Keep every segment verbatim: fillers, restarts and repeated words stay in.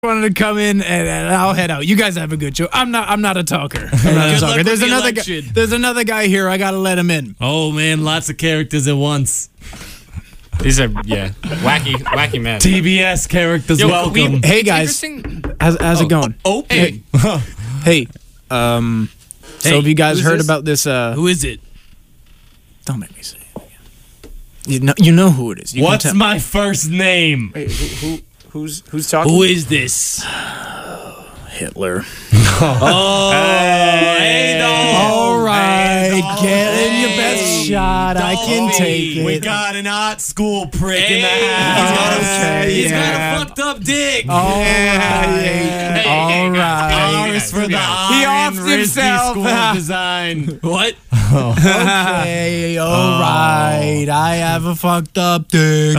wanted to come in and, and I'll head out. You guys have a good show. I'm not. I'm not a talker. I'm not a talker. There's the another. Guy, there's another guy here. I gotta let him in. Oh man, lots of characters at once. These are yeah, wacky, wacky men. T B S characters. Yo, welcome. we- Hey guys, how's, how's Oh, it going? Oh, hey. Hey, um, so Hey, have you guys who's heard this? about this? Uh, Who is it? don't make me say it again. You know, you know who it is. You can What's tell. my first name? Wait, who, who, who's who's talking? Who is this? Hitler? Oh, Adolf. All right, Adolf. get in your Hey, best shot. I can Adolf. take it. We got an art school prick in the Hey, house. he's got a- Okay, He's yeah. got a fucked up dick. All right, hey, all hey, guys, right. hey, Ours for the He Iron offed Risky himself. School of Design. What? Okay, all right. I have a fucked up dick.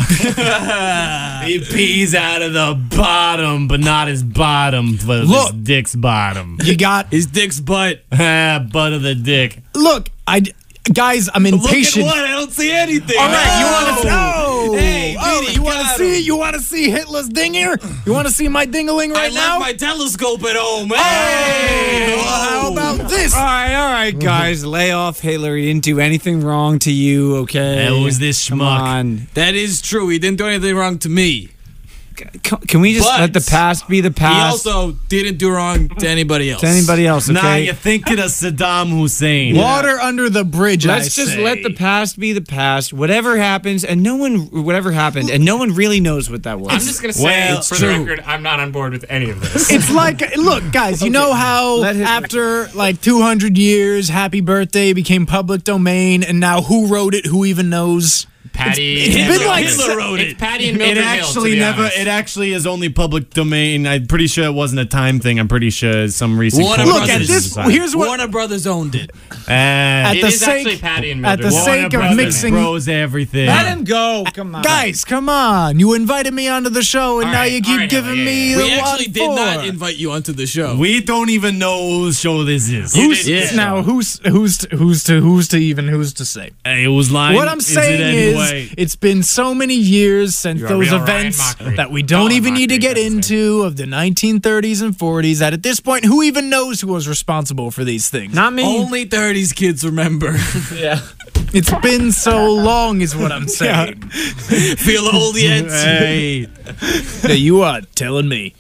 He pees out of the bottom, but not his bottom, but Look. his dick's bottom. You got. His dick's butt. Ah, butt of the dick. Look, I. Guys, I'm impatient. Look at what? I don't see anything. All right, you want to Oh. know? Hey, oh, Petey, you want to got see? him. You want to see Hitler's ding here? You want to see my dingaling right I now? left my telescope at home. Hey, Hey! well, how about this? All right, all right, guys, lay off Hitler. He didn't do anything wrong to you, okay? That was this Come schmuck. on. That is true. He didn't do anything wrong to me. Can, can we just But let the past be the He past? also didn't do wrong to anybody else. to anybody else, okay? Nah, you're thinking of Saddam Hussein. Water under the bridge. Let's I just say. let the past be the past. Whatever happens, and no one, whatever happened, and no one really knows what that was. I'm just gonna say, Well, for it's the true. record, I'm not on board with any of this. It's like, look, guys, you know how Let Hitler- after like two hundred years, Happy Birthday became public domain, and now who wrote it? Who even knows? Patty. it's and been Mildred like- Hill. Hitler wrote It's it. Patty and It Mildred Hill, to actually be never. honest. It actually is only public domain. I'm pretty sure it wasn't a time thing. I'm pretty sure some recent. Warner court Look at Brothers this. decision decided. Here's what. Warner Brothers owned it. Ah, At It the is sake- actually Patty and at Mildred the Hill. sake Warner of Brothers mixing- bros everything. Let him go. Come on. Guys, come on! You invited me onto the show, and All now right, you all keep right, giving yeah, me yeah, the We actually what did for? not invite you onto the show. We don't even know whose show this is. Who's You did, now? Who's who's to, who's to who's to even who's to say? Hey, it was lying. What I'm Is saying it is, anyway? it's been so many years since You're a those real Ryan events Mockery. that we don't Colin even need to Mockery, get that's his into of the nineteen thirties and forties. That at this point, who even knows who was responsible for these things? Not me. Only thirties kids remember. It's been so long, is what I'm saying. Feel old yet? Hey, Yeah, you are telling me.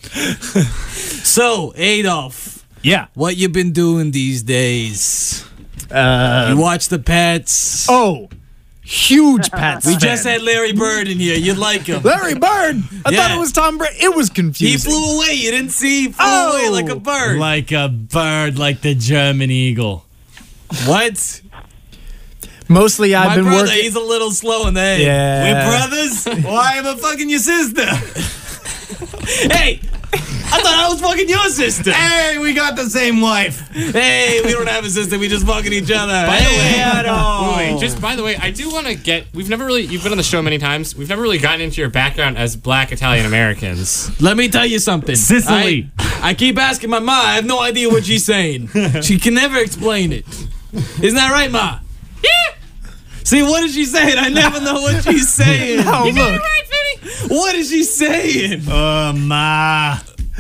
So, Adolf, Yeah. what you been doing these days? Uh, You watch the Pats? oh, huge Pats. we fan. just had Larry Bird in here. You'd like him. Larry Bird. I thought Yeah. it was Tom Brady. It was He confusing. flew away. You didn't see? He flew Oh. away like a bird. like a bird, like the German eagle. What? Mostly, I've My been brother, working. he's a little slow in the head. Yeah. We're brothers. Why am I fucking your sister? Hey, I thought I was fucking your sister. Hey, we got the same wife. Hey, we don't have a sister. We just fucking each other. By the way, hey, wait, wait, just by the way, I do want to get. We've never really. You've been on the show many times. We've never really gotten into your background as Black Italian Americans. let me tell you something. Sicily. I, I keep asking my ma. I have no idea what she's saying. She can never explain it. Isn't that right, ma? Yeah. See, what is she saying? I never know what she's saying. Oh, look. What is she saying? Uh, ma.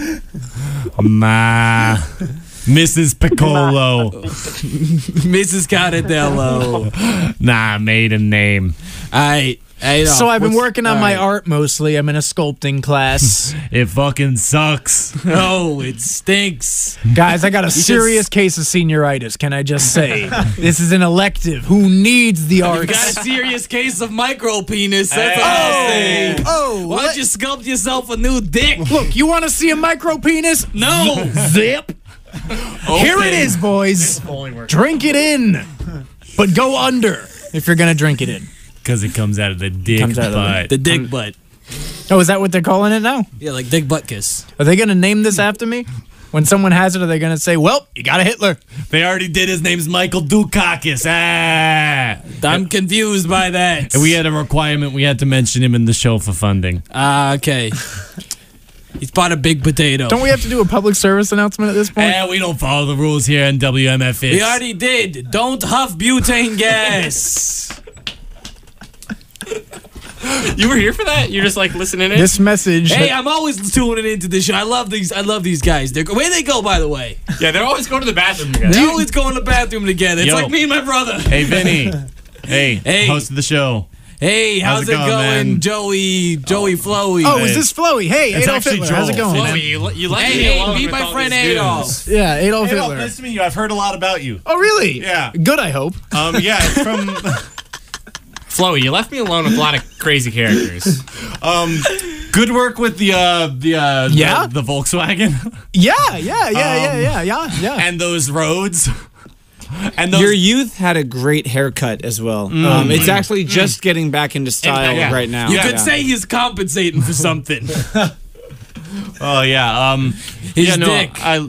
Ma. Missus Piccolo. Missus Cardello. Nah, maiden name. I, I So I've been What's- working on all my right. art mostly. I'm in a sculpting class. It fucking sucks. Oh, it stinks. Guys, I got a just- serious case of senioritis, can I just say? This is an elective. Who needs the You arts? got a serious case of micro penis. That's all I'm saying. Oh, Why don't you sculpt yourself a new dick? look, you want to see a micro penis? No. Zip. Here it is, boys. Drink it in. But go under if you're going to drink it in. Because it comes out of the dick Comes out of the- butt. The dick butt. Oh, is that what they're calling it now? Yeah, like dick butt kiss. Are they going to name this after me? When someone has it, are they going to say, well, you got a Hitler? They already did. His name's Michael Dukakis. Ah. I'm confused by that. And we had a requirement. We had to mention him in the show for funding. Ah, okay. He's part of Big Potato. Don't we have to do a public service announcement at this point? Eh, we don't follow the rules here in W M F X. We already did. Don't huff butane gas. You were here for that? You're just like listening in? This message. Hey, I'm always tuning into this show. I love these. I love these guys. They're, where they go, by the way? Yeah, they're always going to the bathroom together. They always go in the bathroom together. It's Yo. like me and my brother. Hey, Vinny. Hey, Hey. host of the show. Hey, how's, How's it it going, going, man? Joey? Joey Flowy. oh, Hey. is this Flowy? Hey, It's Adolf actually Hitler. How's it Joel. going, Chloe, man? you, le- you left Hey, me hey, alone meet with my all friend these dudes. Adolf. Yeah, Adolf Hey, Hitler. nice to meet you. I've heard a lot about you. Oh, really? Yeah. Good, I hope. Um, yeah, it's from Floey, you left me alone with a lot of crazy characters. um, good work with the uh, the uh, Yeah? the, the Volkswagen Yeah, yeah, yeah, yeah, Um, yeah, yeah, yeah. and those roads and those. Your youth had a great haircut as well. Mm. Um, it's actually just getting back into style yeah. right now. You Yeah. could say he's compensating for something. oh yeah. Um, His yeah, no, dick. I.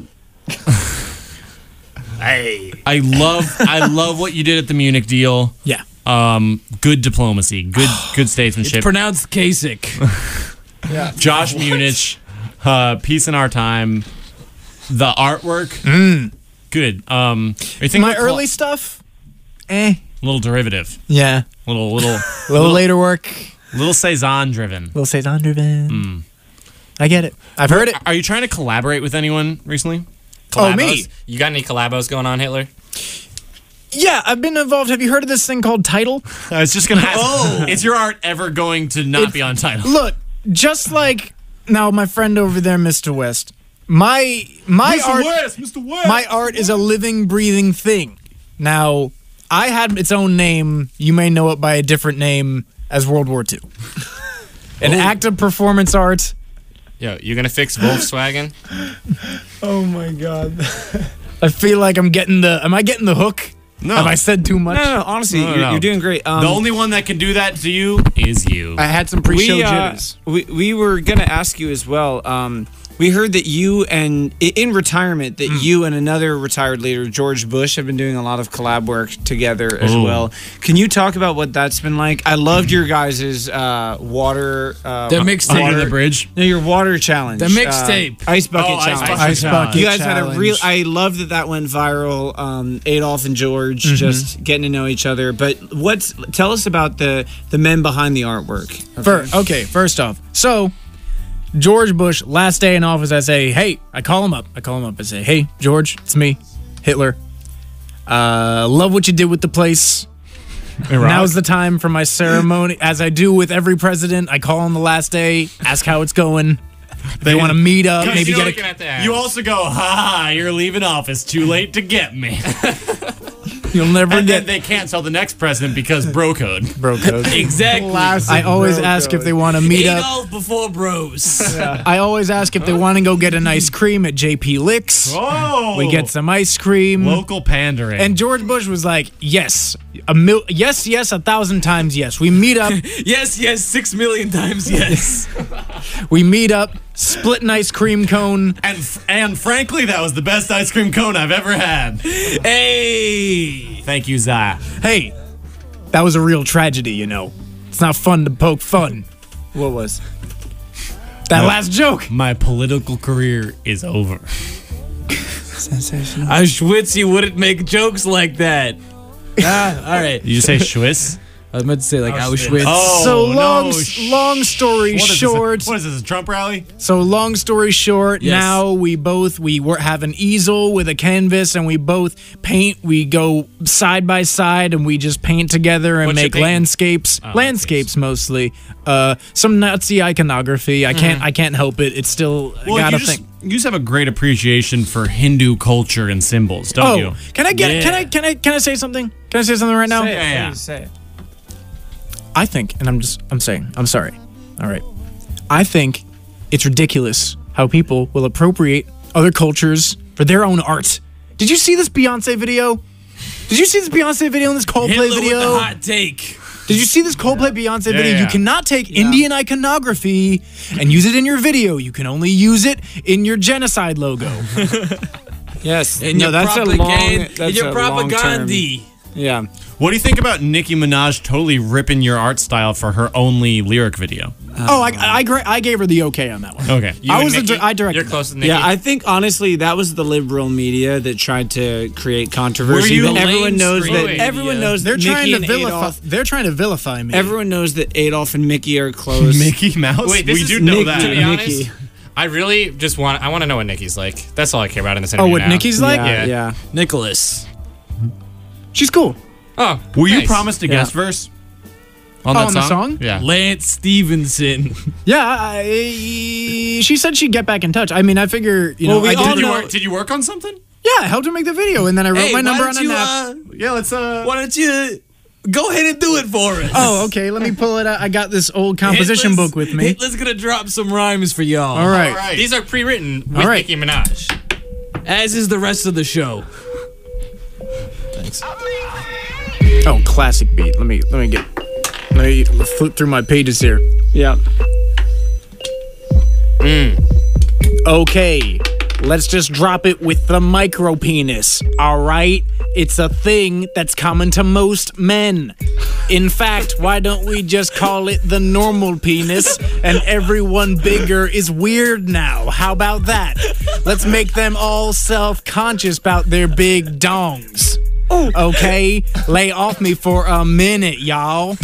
I I love I love what you did at the Munich deal. Yeah. Um, good diplomacy, good good statesmanship. Pronounced Kasich. Josh Munich, uh, Peace in Our Time, the artwork, good. Um, are you thinking My about cl- early stuff, eh. little derivative, Yeah. little little A little later work, little Cezanne driven. little Cezanne driven. Hmm. I get it. I've heard it. Are you trying to collaborate with anyone recently? Oh, me? Collabos? You got any collabos going on, Hitler? Yeah, I've been involved. Have you heard of this thing called Tidal? I was just gonna ask. Oh, is your art ever going to not be on title? Look, just like now, my friend over there, Mister West. My my art, West, Mister West. my art is a living, breathing thing. Now, I had its own name. You may know it by a different name as World War Two. An act of performance art. Yo, you gonna fix Volkswagen? Oh my god. I feel like I'm getting the. Am I getting the hook? No. Have I said too much? No, no, no, honestly, No, no, you're, no. you're doing great. Um, the only one that can do that to you is you. I had some pre-show we, uh, jitters. we we were gonna ask you as well. Um, we heard that you and i- in retirement that you and another retired leader, George Bush, have been doing a lot of collab work together as Ooh. well. Can you talk about what that's been like? I loved your guys' uh, water. Uh, Their mixtape. Under water- the bridge. No, your water challenge. The mixtape. Uh, ice bucket Oh, ice challenge. bucket Ice challenge. bucket You guys had a real. challenge. I love that that went viral. Um, Adolf and George just getting to know each other. But what's tell us about the the men behind the artwork? Fir- okay, first off, so George Bush, last day in office, I say, hey, I call him up. I call him up. I say, hey, George, it's me, Hitler. Uh, love what you did with the place. Now's the time for my ceremony. As I do with every president, I call on the last day, ask how it's going. They want to meet up, maybe you know get looking a. at the ads. You also go, ha ha, you're leaving office. Too late to get me. You'll never And then get they can't tell the next president because bro code. bro code. Exactly. I always ask if they want to meet up. Adolf before bros. I always ask if they want to go get an ice cream at J P Licks. Oh, We get some ice cream. local pandering. And George Bush was like, yes, a mil- yes, yes, a thousand times yes. We meet up, Yes, yes, six million times yes. we meet up, split an ice cream cone. and f- and frankly, that was the best ice cream cone I've ever had. Hey. Thank you, Zah. Hey, that was a real tragedy, you know. It's not fun to poke fun. What was? That last joke. My political career is over. Sensational. Auschwitz, wouldn't make jokes like that. Ah, all right. Did you say Schwiss? I was meant to say like Auschwitz. Oh, So long, no, sh- long story What is this, a- short. what is this, a Trump rally? So long story short, Yes. now we both we wor- have an easel with a canvas, and we both paint. We go side by side, and we just paint together and What you make painting? landscapes. Oh, landscapes mostly. Uh, some Nazi iconography. I can't. I can't help it. It's still Well, gotta you just, think. you just have a great appreciation for Hindu culture and symbols, don't Oh, you? can I get? Yeah. Can I? Can I? Can I say something? Can I say something right now? Say it, Yeah, yeah. please say it. I think, and I'm just, I'm saying, I'm sorry. All right. I think it's ridiculous how people will appropriate other cultures for their own art. Did you see this Beyonce video? Did you see this Beyonce video and this Coldplay Hitler with video? the hot take. Did you see this Coldplay Beyonce Yeah, video? yeah. You cannot take Indian iconography and use it in your video. You can only use it in your genocide logo. Yes. And no, your that's a long. propaganda. That's And your a long-term- propaganda. Yeah. What do you think about Nicki Minaj totally ripping your art style for her only lyric video? Oh, I I, gra- I gave her the okay on that one. Okay. You I and was the Nikki? dir- I directed You're that. close to Nikki. Yeah, I think honestly that was the liberal media that tried to create controversy. Were you That everyone knows mainstream that media? everyone knows They're that trying Mickey to and vilify. Adolf. They're trying to vilify me. Everyone knows that Adolf and Mickey are close. Mickey Mouse? Wait, this we is do know Nick- that. to be Mickey. honest, I really just want. I want to know what Nikki's like. That's all I care about in this Oh, interview. what now. Nikki's like? Yeah, Yeah. yeah. Nicholas. She's cool. Oh, Were you nice. promised a Yeah. guest verse? On Oh, that on the song? Yeah. Lance Stevenson. Yeah, I, she said she'd get back in touch. I mean, I figure you know. Well, we I all did, Did you, know- work, did you work on something? yeah, I helped her make the video, and then I wrote Hey, my why number don't on a you, nap. uh, Yeah, let's uh why don't you go ahead and do it for us? Oh, okay. Let me pull it out. I got this old composition Hitler's- book with me. Hitler's gonna drop some rhymes for y'all. All right. All right. These are pre-written with All right. Nicki Minaj. As is the rest of the show. Oh, classic beat. Let me let me get. Let me flip through my pages here. Yeah. Okay, let's just drop it with the micro penis. All right, it's a thing that's common to most men. In fact, why don't we just call it the normal penis? And everyone bigger is weird now. How about that? Let's make them all self-conscious about their big dongs. Okay, lay off me for a minute, y'all.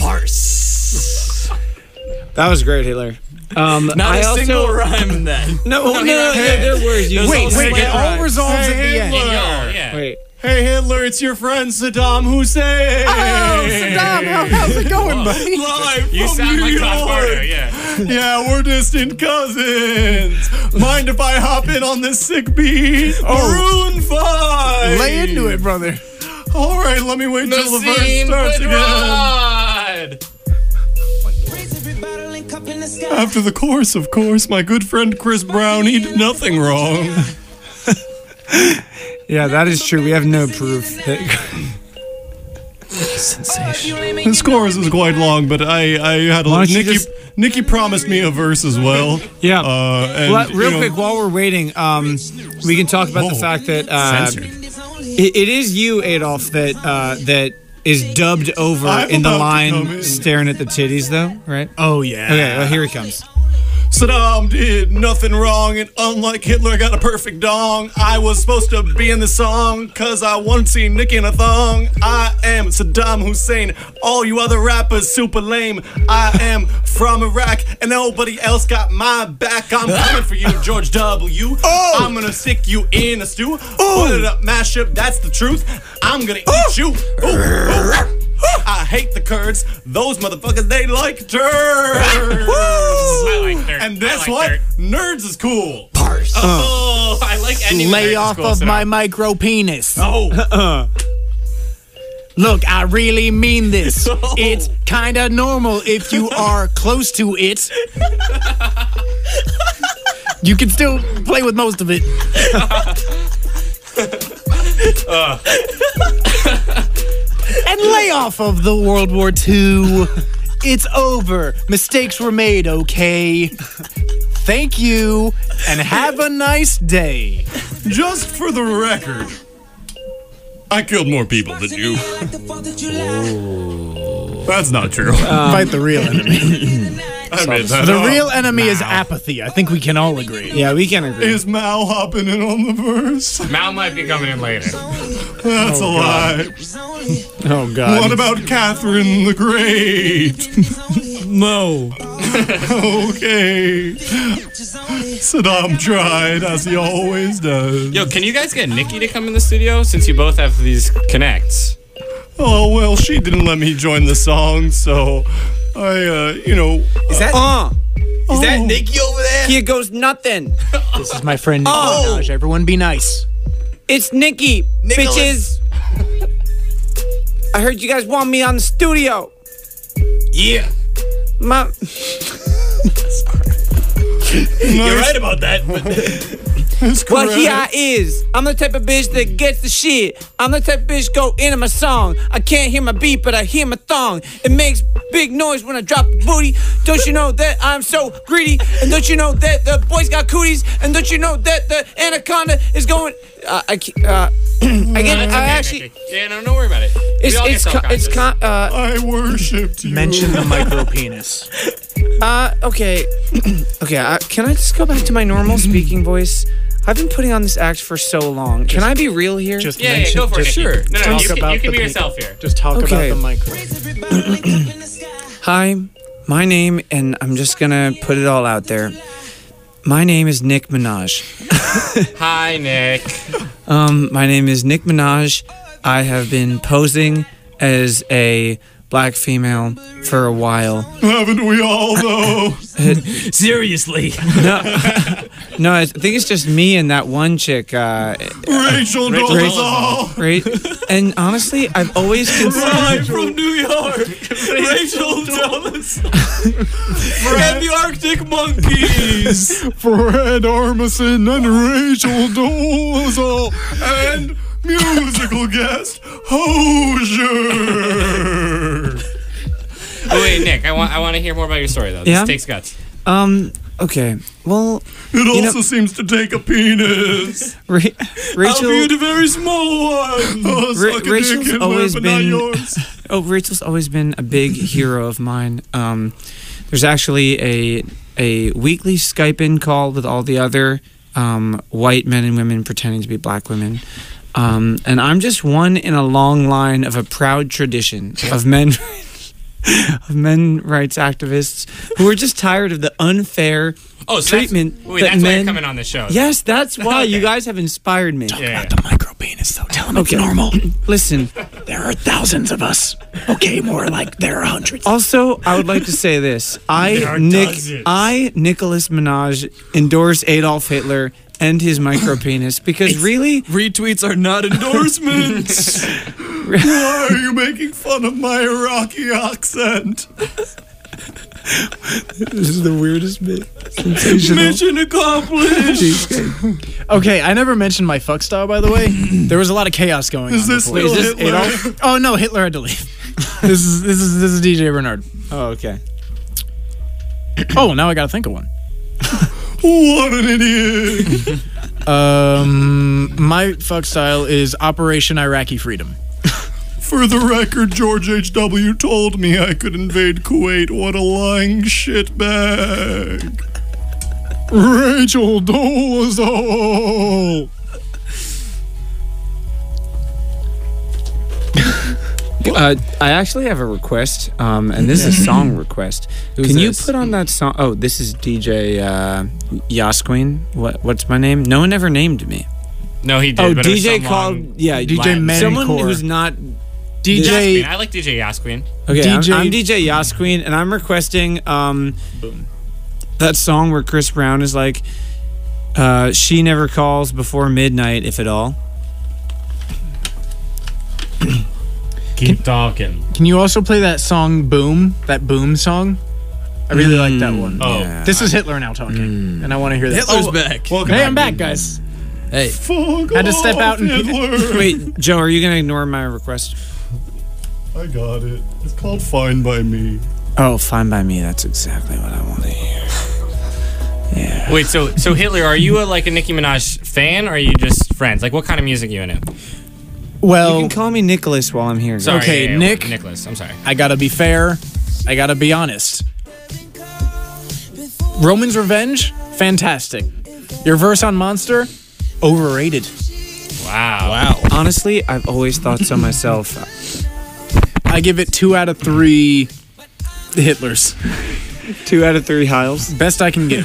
That was great, Hitler. Um, Not I a also, single rhyme in that. No, no, no, no, he- there were words. You Wait, wait, it all right. resolves at the Hey, end. Hitler. Yo, yeah. Wait. Hey Hitler, it's your friend Saddam Hussein. Oh, Saddam, how, how's it going, buddy? Live You from sound New like Todd York. Barter, yeah. Yeah, we're distant cousins. Mind if I hop in on this sick beat? Oh. Maroon five. Lay into it, brother. All right, let me wait till the verse Nassim starts again. Pedrad. After the chorus, of course, my good friend Chris Brown, he did nothing wrong. Yeah, that is true. We have no proof. That This chorus is quite long, but I, I had a Why don't you Nikki. just- Nikki promised me a verse as well. yeah. Uh, and, well, real you know, quick, while we're waiting, um, we can talk about the Whoa. fact that uh, Censored. it, it is you, Adolf, that uh, that is dubbed over I'm in the about to come line in. staring at the titties, though, right? Oh, yeah. Okay, well, here he comes. Saddam did nothing wrong, and unlike Hitler, got a perfect dong. I was supposed to be in the song, cause I once seen Nicki in a thong. I am Saddam Hussein, all you other rappers super lame. I am from Iraq, and nobody else got my back. I'm coming for you, George W. Oh! I'm gonna stick you in a stew. Put it up, mash up, that's the truth. I'm gonna eat you. Ooh, ooh. I hate the Kurds. Those motherfuckers, they like turds. I like dirt. And I that's like what? dirt. Nerds is cool. Oh, I like ending with Lay dirt. It's off cool, of so my now- micro penis. Oh, Look, I really mean this. It's kinda normal if you are close to it. You can still play with most of it. And lay off of the World War Two. It's over. Mistakes were made, okay? Thank you, and have a nice day. just for the record, I killed more people than you. That's not true. Fight the real enemy. I made that The up. real enemy is apathy. I think we can all agree. Yeah, we can agree. Is Mal hopping in on the verse? Mal might be coming in later. That's a lie. Oh, God. What about Catherine the Great? No. Okay. Saddam tried, as he always does. Yo, can you guys get Nikki to come in the studio since you both have these connects? Oh, well, she didn't let me join the song, so I, uh, you know. Is that? Uh, Is that Nikki over there? here goes nothing. This is my friend Nicki Oh. Minaj. Everyone be nice. It's Nikki, bitches. I heard you guys want me on the studio. Yeah. My, You're right about that. That's well, correct. here I is. I'm the type of bitch that gets the shit. I'm the type of bitch go into my song. I can't hear my beat, but I hear my thong. It makes big noise when I drop the booty. Don't you know that I'm so greedy? And don't you know that the boys got cooties? And don't you know that the anaconda is going? Uh, I ca- uh, I get. No, it's I okay, actually. Nick. Yeah, no, don't worry about it. It's we all it's get co- it's self-conscious. con- uh I worshipped you. Mention the micro penis. uh okay okay. Uh, can I just go back to my normal speaking voice? I've been putting on this act for so long. Can I be real here? Just Yeah, yeah, mention, go for it. just, Nick. sure. No, no, Talk you can, about you can the be pe- yourself here. Just talk Okay. about the micro. Hi, my name, and I'm just gonna put it all out there. My name is Nick Minaj. Hi, Nick. Um, my name is Nick Minaj. I have been posing as a black female for a while. Haven't we all, though? Seriously. No, no, I think it's just me and that one chick. Uh, Rachel Dolezal. right? And honestly, I've always considered. I'm from New York. Rachel Dolezal. And the Arctic Monkeys. Fred Armisen and Rachel Dolezal. And musical guest, Hosier. Oh, wait, Nick, I want I want to hear more about your story, though. This Yeah? takes guts. Um. Okay. Well, It You also know- seems to take a penis. Ra- I'll Rachel. be the very small one. Oh, Ra- suck a Rachel's dick, Hitler, always but not been- yours. Oh, Rachel's always been a big hero of mine. Um, there's actually a a weekly Skype-in call with all the other um, white men and women pretending to be black women. Um, and I'm just one in a long line of a proud tradition of men of men rights activists who are just tired of the unfair Oh, so treatment That's, wait, that that's why men. you're coming on this show. Yes, that's why you Okay. guys have inspired me. Yeah, yeah. The micro penis, though. Tell him Okay. it's normal. Listen, There are thousands of us. Okay, more like there are hundreds. also, I would like to say this. I, are Nick, dozens. I, Nicholas Minaj, endorse Adolf Hitler and his micro penis because really, Retweets are not endorsements. Why are you making fun of my Iraqi accent? this is the weirdest bit. Mission accomplished. Okay, I never mentioned my fuck style, by the way. There was a lot of chaos going Is on. this before. still is this Hitler? Oh no, Hitler had to leave. this is this is this is D J Bernard. Oh, okay. Oh, now I gotta think of one. What an idiot. Um, my fuck style is Operation Iraqi Freedom. For the record, George H W told me I could invade Kuwait. What a lying shitbag. Rachel Dolezal. Uh, I actually have a request, um, and this is a song request. Can you this? put on that song? Oh, this is D J uh, Yasqueen. What? What's my name? No one ever named me. No, he did. Oh, but it was D J some called. long- Yeah, D J Latin. someone Mancore. who's not. D J. Yasqueen. I like D J Yasqueen. Okay, D J I'm, I'm D J Yasqueen, and I'm requesting um, that song where Chris Brown is like, uh, "She never calls before midnight, if at all." Keep talking. Can you also play that song Boom? That Boom song? I really like that one. Oh. Yeah. This is Hitler now talking, and I want to hear that. Hitler's Oh, back. Hey, I'm back, guys. Hey. Fuck Had to step off, out and- Hitler. Wait, Joe, are you gonna ignore my request? I got it. It's called Fine by Me. Oh, fine by me. That's exactly what I want to hear. Yeah. Wait, so so Hitler, are you a, like a Nicki Minaj fan, or are you just friends? Like, what kind of music are you into? Well, You can call me Nicholas while I'm here. guys. Sorry, Okay, yeah, yeah, Nick. Nicholas. I'm sorry. I gotta be fair. I gotta be honest. Roman's Revenge, fantastic. Your verse on Monster, overrated. Wow. Wow. Honestly, I've always thought so myself. I give it two out of three Hitlers. Two out of three Hiles. Best I can give.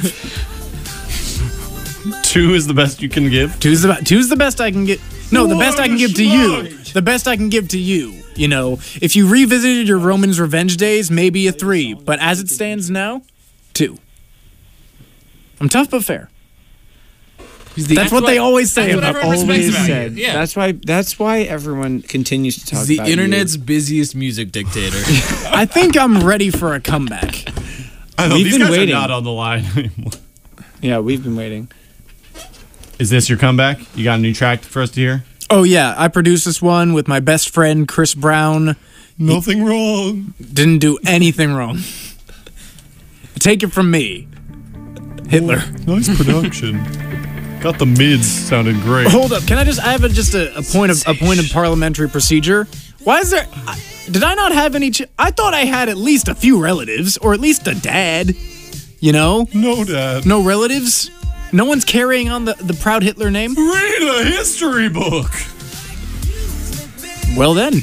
Two is the best you can give. Two's the two's the best I can get. No, the best I can What a give to you. schmuck. The best I can give to you. You know, if you revisited your Roman's Revenge days, maybe a three. But as it stands now, two. I'm tough but fair. That's what they always say that's what about everyone always respects about you. said. Yeah. That's why. That's why everyone continues to talk He's the about internet's you. busiest music dictator. I think I'm ready for a comeback. I know We've these been guys waiting. are not on the line anymore. Yeah, we've been waiting. Is this your comeback? You got a new track for us to hear? Oh yeah, I produced this one with my best friend Chris Brown. Nothing wrong. Didn't do anything wrong. Take it from me, Hitler. Nice production. Got the mids sounded great. Hold up, can I just? I have a, just a, a point of a point of parliamentary procedure. Why is there? I, did I not have any? Ch- I thought I had at least a few relatives, or at least a dad. You know? No, Dad. No relatives. No one's carrying on the the proud Hitler name. Read a history book. Well then.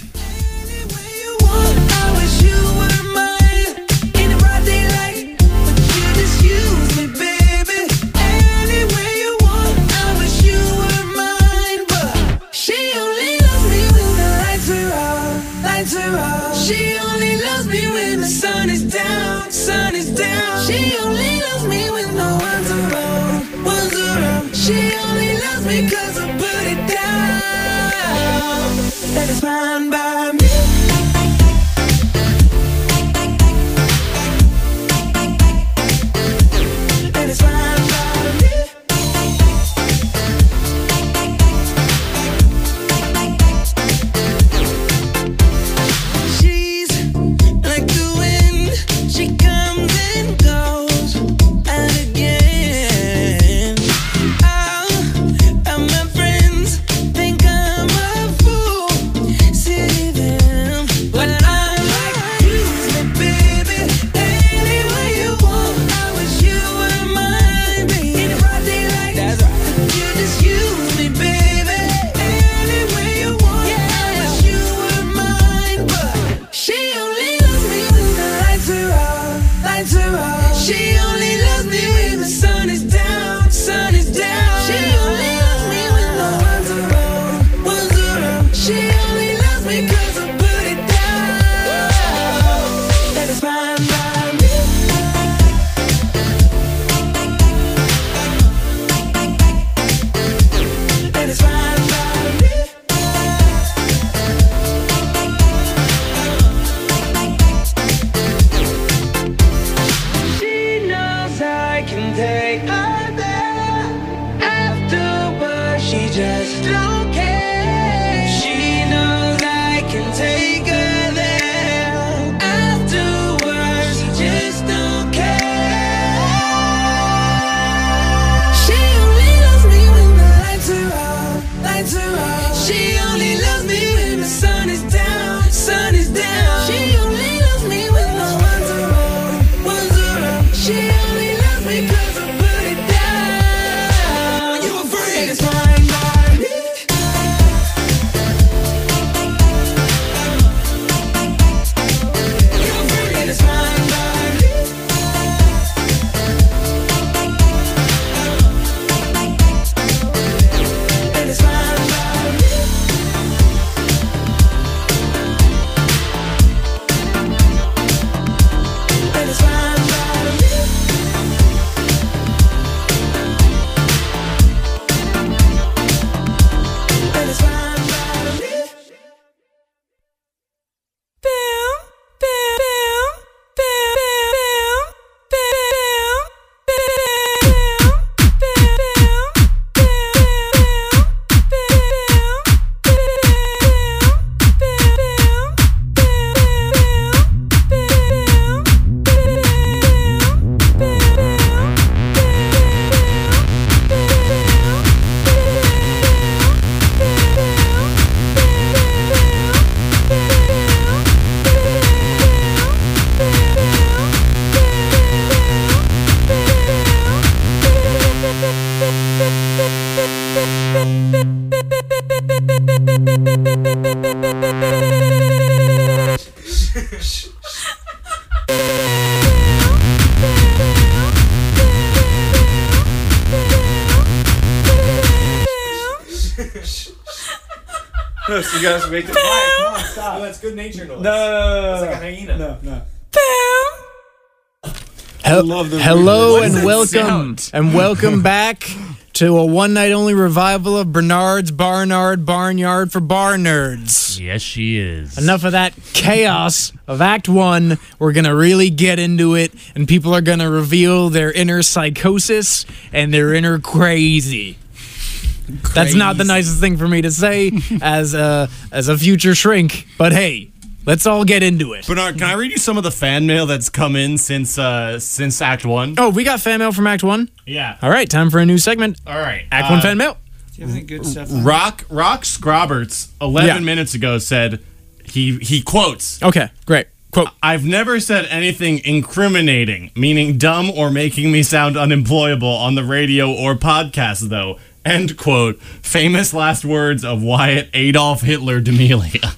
She only loves me when the sun is down, sun is down. She only loves me when no one's around, one's around. She only loves me cause I put it down. That is fine by me. That is fine by me. You guys make it quiet. Come on, stop. No, that's good nature noise. No, no, no, no, It's no, like a hyena. no, no. Hel- love the hello What and does that welcome sound? and welcome back to a one night only revival of Bernard's Barnard Barnyard for Bar Nerds. Yes, she is. Enough of that chaos of Act One. We're gonna really get into it, and people are gonna reveal their inner psychosis and their inner crazy. That's not the nicest thing for me to say as a as a future shrink, but hey, Let's all get into it. Bernard, can I read you some of the fan mail that's come in since uh, since Act One? Oh, we got fan mail from Act One. Yeah. All right, time for a new segment. All right. Act uh, One fan mail. Do you have any good stuff? Rock Rock Scroberts eleven Yeah. minutes ago said he he quotes. Okay, great. Quote. I've never said anything incriminating, meaning dumb or making me sound unemployable on the radio or podcast, though. End quote. Famous last words of Wyatt Adolf Hitler D'Amelia.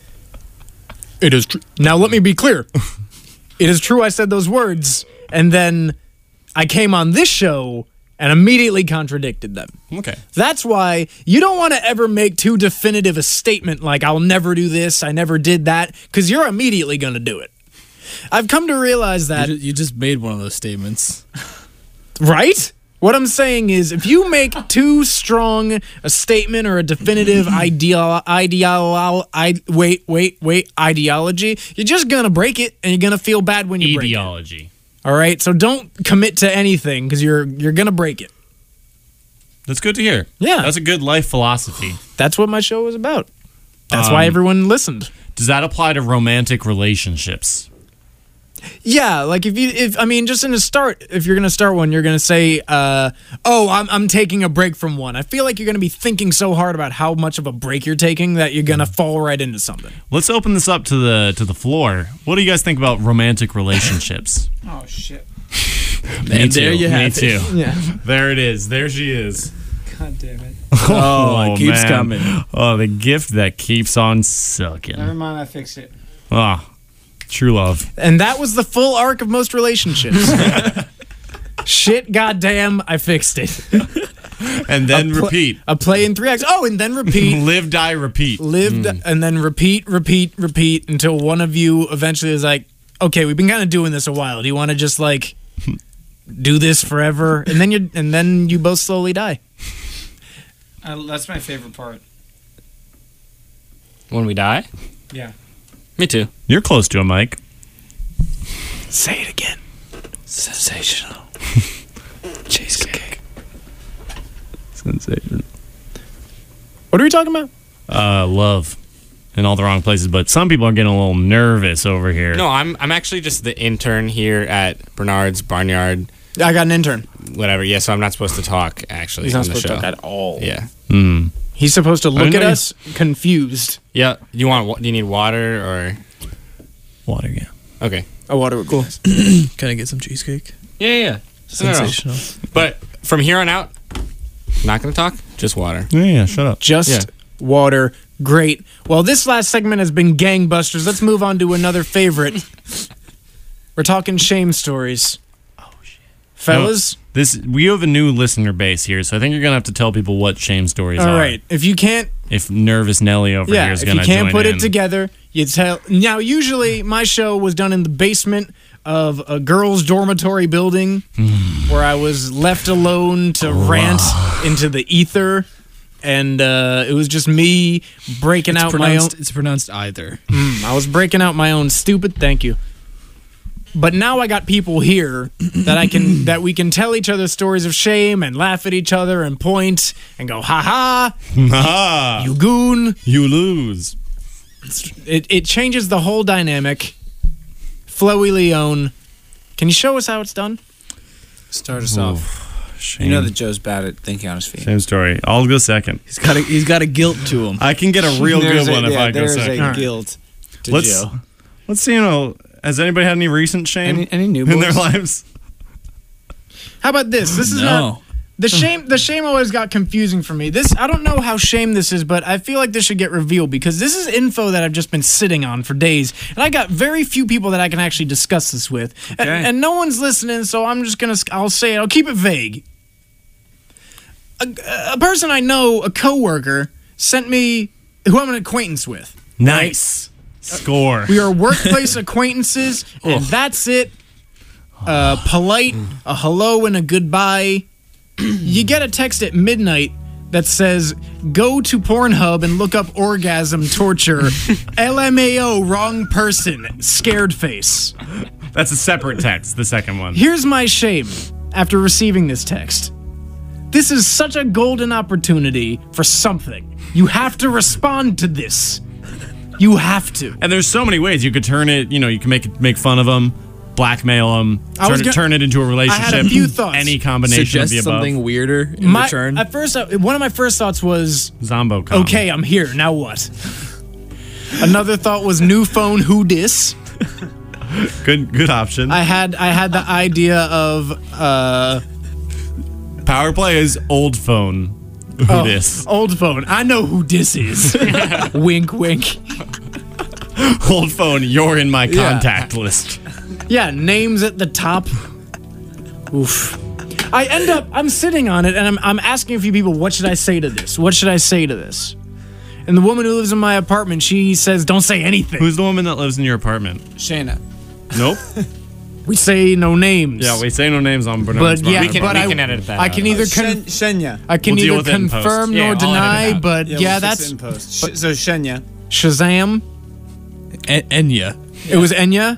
It is true. Now, let me be clear. It is true I said those words, and then I came on this show and immediately contradicted them. Okay. That's why you don't want to ever make too definitive a statement like, I'll never do this, I never did that, because you're immediately going to do it. I've come to realize that, You ju- you just made one of those statements. right? What I'm saying is, if you make too strong a statement or a definitive ideal, ideal, I, wait, wait, wait, ideology, you're just going to break it, and you're going to feel bad when you break it. Ideology. All right? So don't commit to anything, because you're, you're going to break it. That's good to hear. Yeah. That's a good life philosophy. That's what my show was about. That's Um, why everyone listened. Does that apply to romantic relationships? Yeah, like if you, if I mean, just in the start, if you're gonna start one, you're gonna say, uh, "Oh, I'm I'm taking a break from one." I feel like you're gonna be thinking so hard about how much of a break you're taking that you're gonna fall right into something. Let's open this up to the to the floor. What do you guys think about romantic relationships? Oh shit! Me And there too. you Me have it. too. Yeah. There it is. There she is. God damn it! Oh, it keeps man. coming. Oh, the gift that keeps on sucking. Never mind, I fixed it. Ah, true love. And that was the full arc of most relationships. Shit, goddamn, I fixed it. And then Pl- repeat. A play in three acts. Oh, and then repeat. Live, die, repeat. Lived, and then repeat, repeat, repeat until one of you eventually is like, okay, we've been kind of doing this a while. Do you want to just like do this forever? And then you and then you both slowly die. I, that's my favorite part. When we die? Yeah. Me too. You're close to a mic. Say it again. Sensational. Cheesecake. Sensation. What are we talking about? Uh, love. In all the wrong places, but some people are getting a little nervous over here. No, I'm I'm actually just the intern here at Bernard's Barnyard, I got an intern. whatever. Yeah, so I'm not supposed to talk actually He's not on the supposed show. to talk at all. Yeah. Hmm. He's supposed to look didn't at know you- us confused. Yeah. You want? wa- Do you need water or? Water, yeah. Okay. Oh, water would cool. Can I get some cheesecake? Yeah, yeah. yeah. No, no, no. Sensational. But from here on out, not gonna talk. Just water. Yeah, yeah, shut up. Just Yeah. water. Great. Well, this last segment has been gangbusters. Let's move on to another favorite. We're talking shame stories. Oh, shit. Fellas? This we have a new listener base here, so I think you're gonna have to tell people what shame stories All are. right. If you can't, If nervous Nelly over yeah, here is if you gonna can't join put in. it together, you tell. Now, usually my show was done in the basement of a girls' dormitory building where I was left alone to rant into the ether. And uh, it was just me breaking It's out my own. pronounced, it's pronounced either. I was breaking out my own stupid. Thank you. But now I got people here that I can that we can tell each other stories of shame and laugh at each other and point and go ha ha Ah, you goon. you lose. It it changes the whole dynamic. Floey Leone, can you show us how it's done? Start us off. Shame. You know that Joe's bad at thinking on his feet. Shame story. I'll go second. He's got a he's got a guilt to him. I can get a real There's good a- one if yeah, I go there's second. a Alright. guilt to Let's Joe. let's see. You know, has anybody had any recent shame Any, any new in their boys? lives? How about this? This is No. not the shame. The shame always got confusing for me. This I don't know how shame this is, but I feel like this should get revealed because this is info that I've just been sitting on for days, and I got very few people that I can actually discuss this with, and, Okay. and no one's listening. So I'm just gonna. I'll say it. I'll keep it vague. A, a person I know, a coworker, sent me who I'm an acquaintance with. Nice score. We are workplace acquaintances, and that's it. Uh, polite, a hello and a goodbye. You get a text at midnight that says, go to Pornhub and look up orgasm torture. L M A O, wrong person. Scared face. That's a separate text. The second one. Here's my shame after receiving this text. This is such a golden opportunity for something. You have to respond to this. You have to. And there's so many ways you could turn it. You know, you can make it, make fun of them, blackmail them, I was turn, it, gonna- turn it into a relationship. I had a few thoughts. Any combination Suggest of the above. something weirder in My, return. at first, I, one of my first thoughts was, Zombo. Com. okay, I'm here. Now what? Another thought was new phone. Who dis? Good. Good option. I had I had the idea of uh, Power play is old phone. Who oh, dis? old phone. I know who dis is. Wink, wink. Old phone. You're in my Yeah. contact list. Yeah, names at the top. Oof. I end up, I'm sitting on it and I'm, I'm asking a few people, what should I say to this? What should I say to this? And the woman who lives in my apartment, she says, don't say anything. Who's the woman that lives in your apartment? Shayna. Nope. We say no names. Yeah, we say no names on But Bernard's yeah, We can- but we I, can edit that I out. can either Shen- con- Shenya. I can We'll deal neither with it in post. confirm Yeah, nor I'll edit it deny, out. but yeah, we'll fix that's it in post. Sh- so Shenya. Shazam. En- Enya. It was Enya.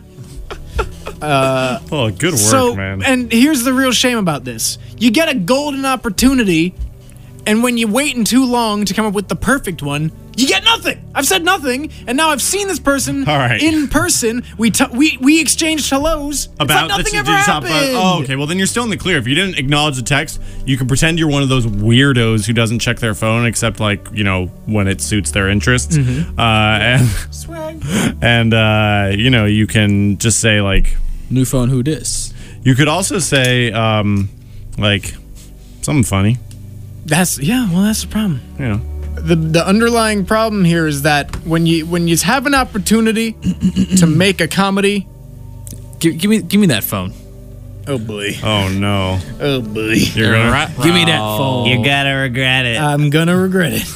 Oh, good work, So, man. and here's the real shame about this. You get a golden opportunity, and when you waiting too long to come up with the perfect one, you get nothing. I've said nothing, and now I've seen this person All right. in person. We t- we we exchanged hellos. It's about like nothing the ever did you talk happened. about- oh, okay. Well, then you're still in the clear. If you didn't acknowledge the text, you can pretend you're one of those weirdos who doesn't check their phone except like you know when it suits their interests. Mm-hmm. Uh, and Swag. and uh, you know you can just say like New phone. Who dis? you could also say um, like something funny. That's yeah. Well, that's the problem. You know. The the underlying problem here is that when you when you have an opportunity to make a comedy, Give, give me, give me that phone. oh boy, Oh no. oh boy, You're gonna. Right, Give me that phone. You gotta regret it. I'm gonna regret it.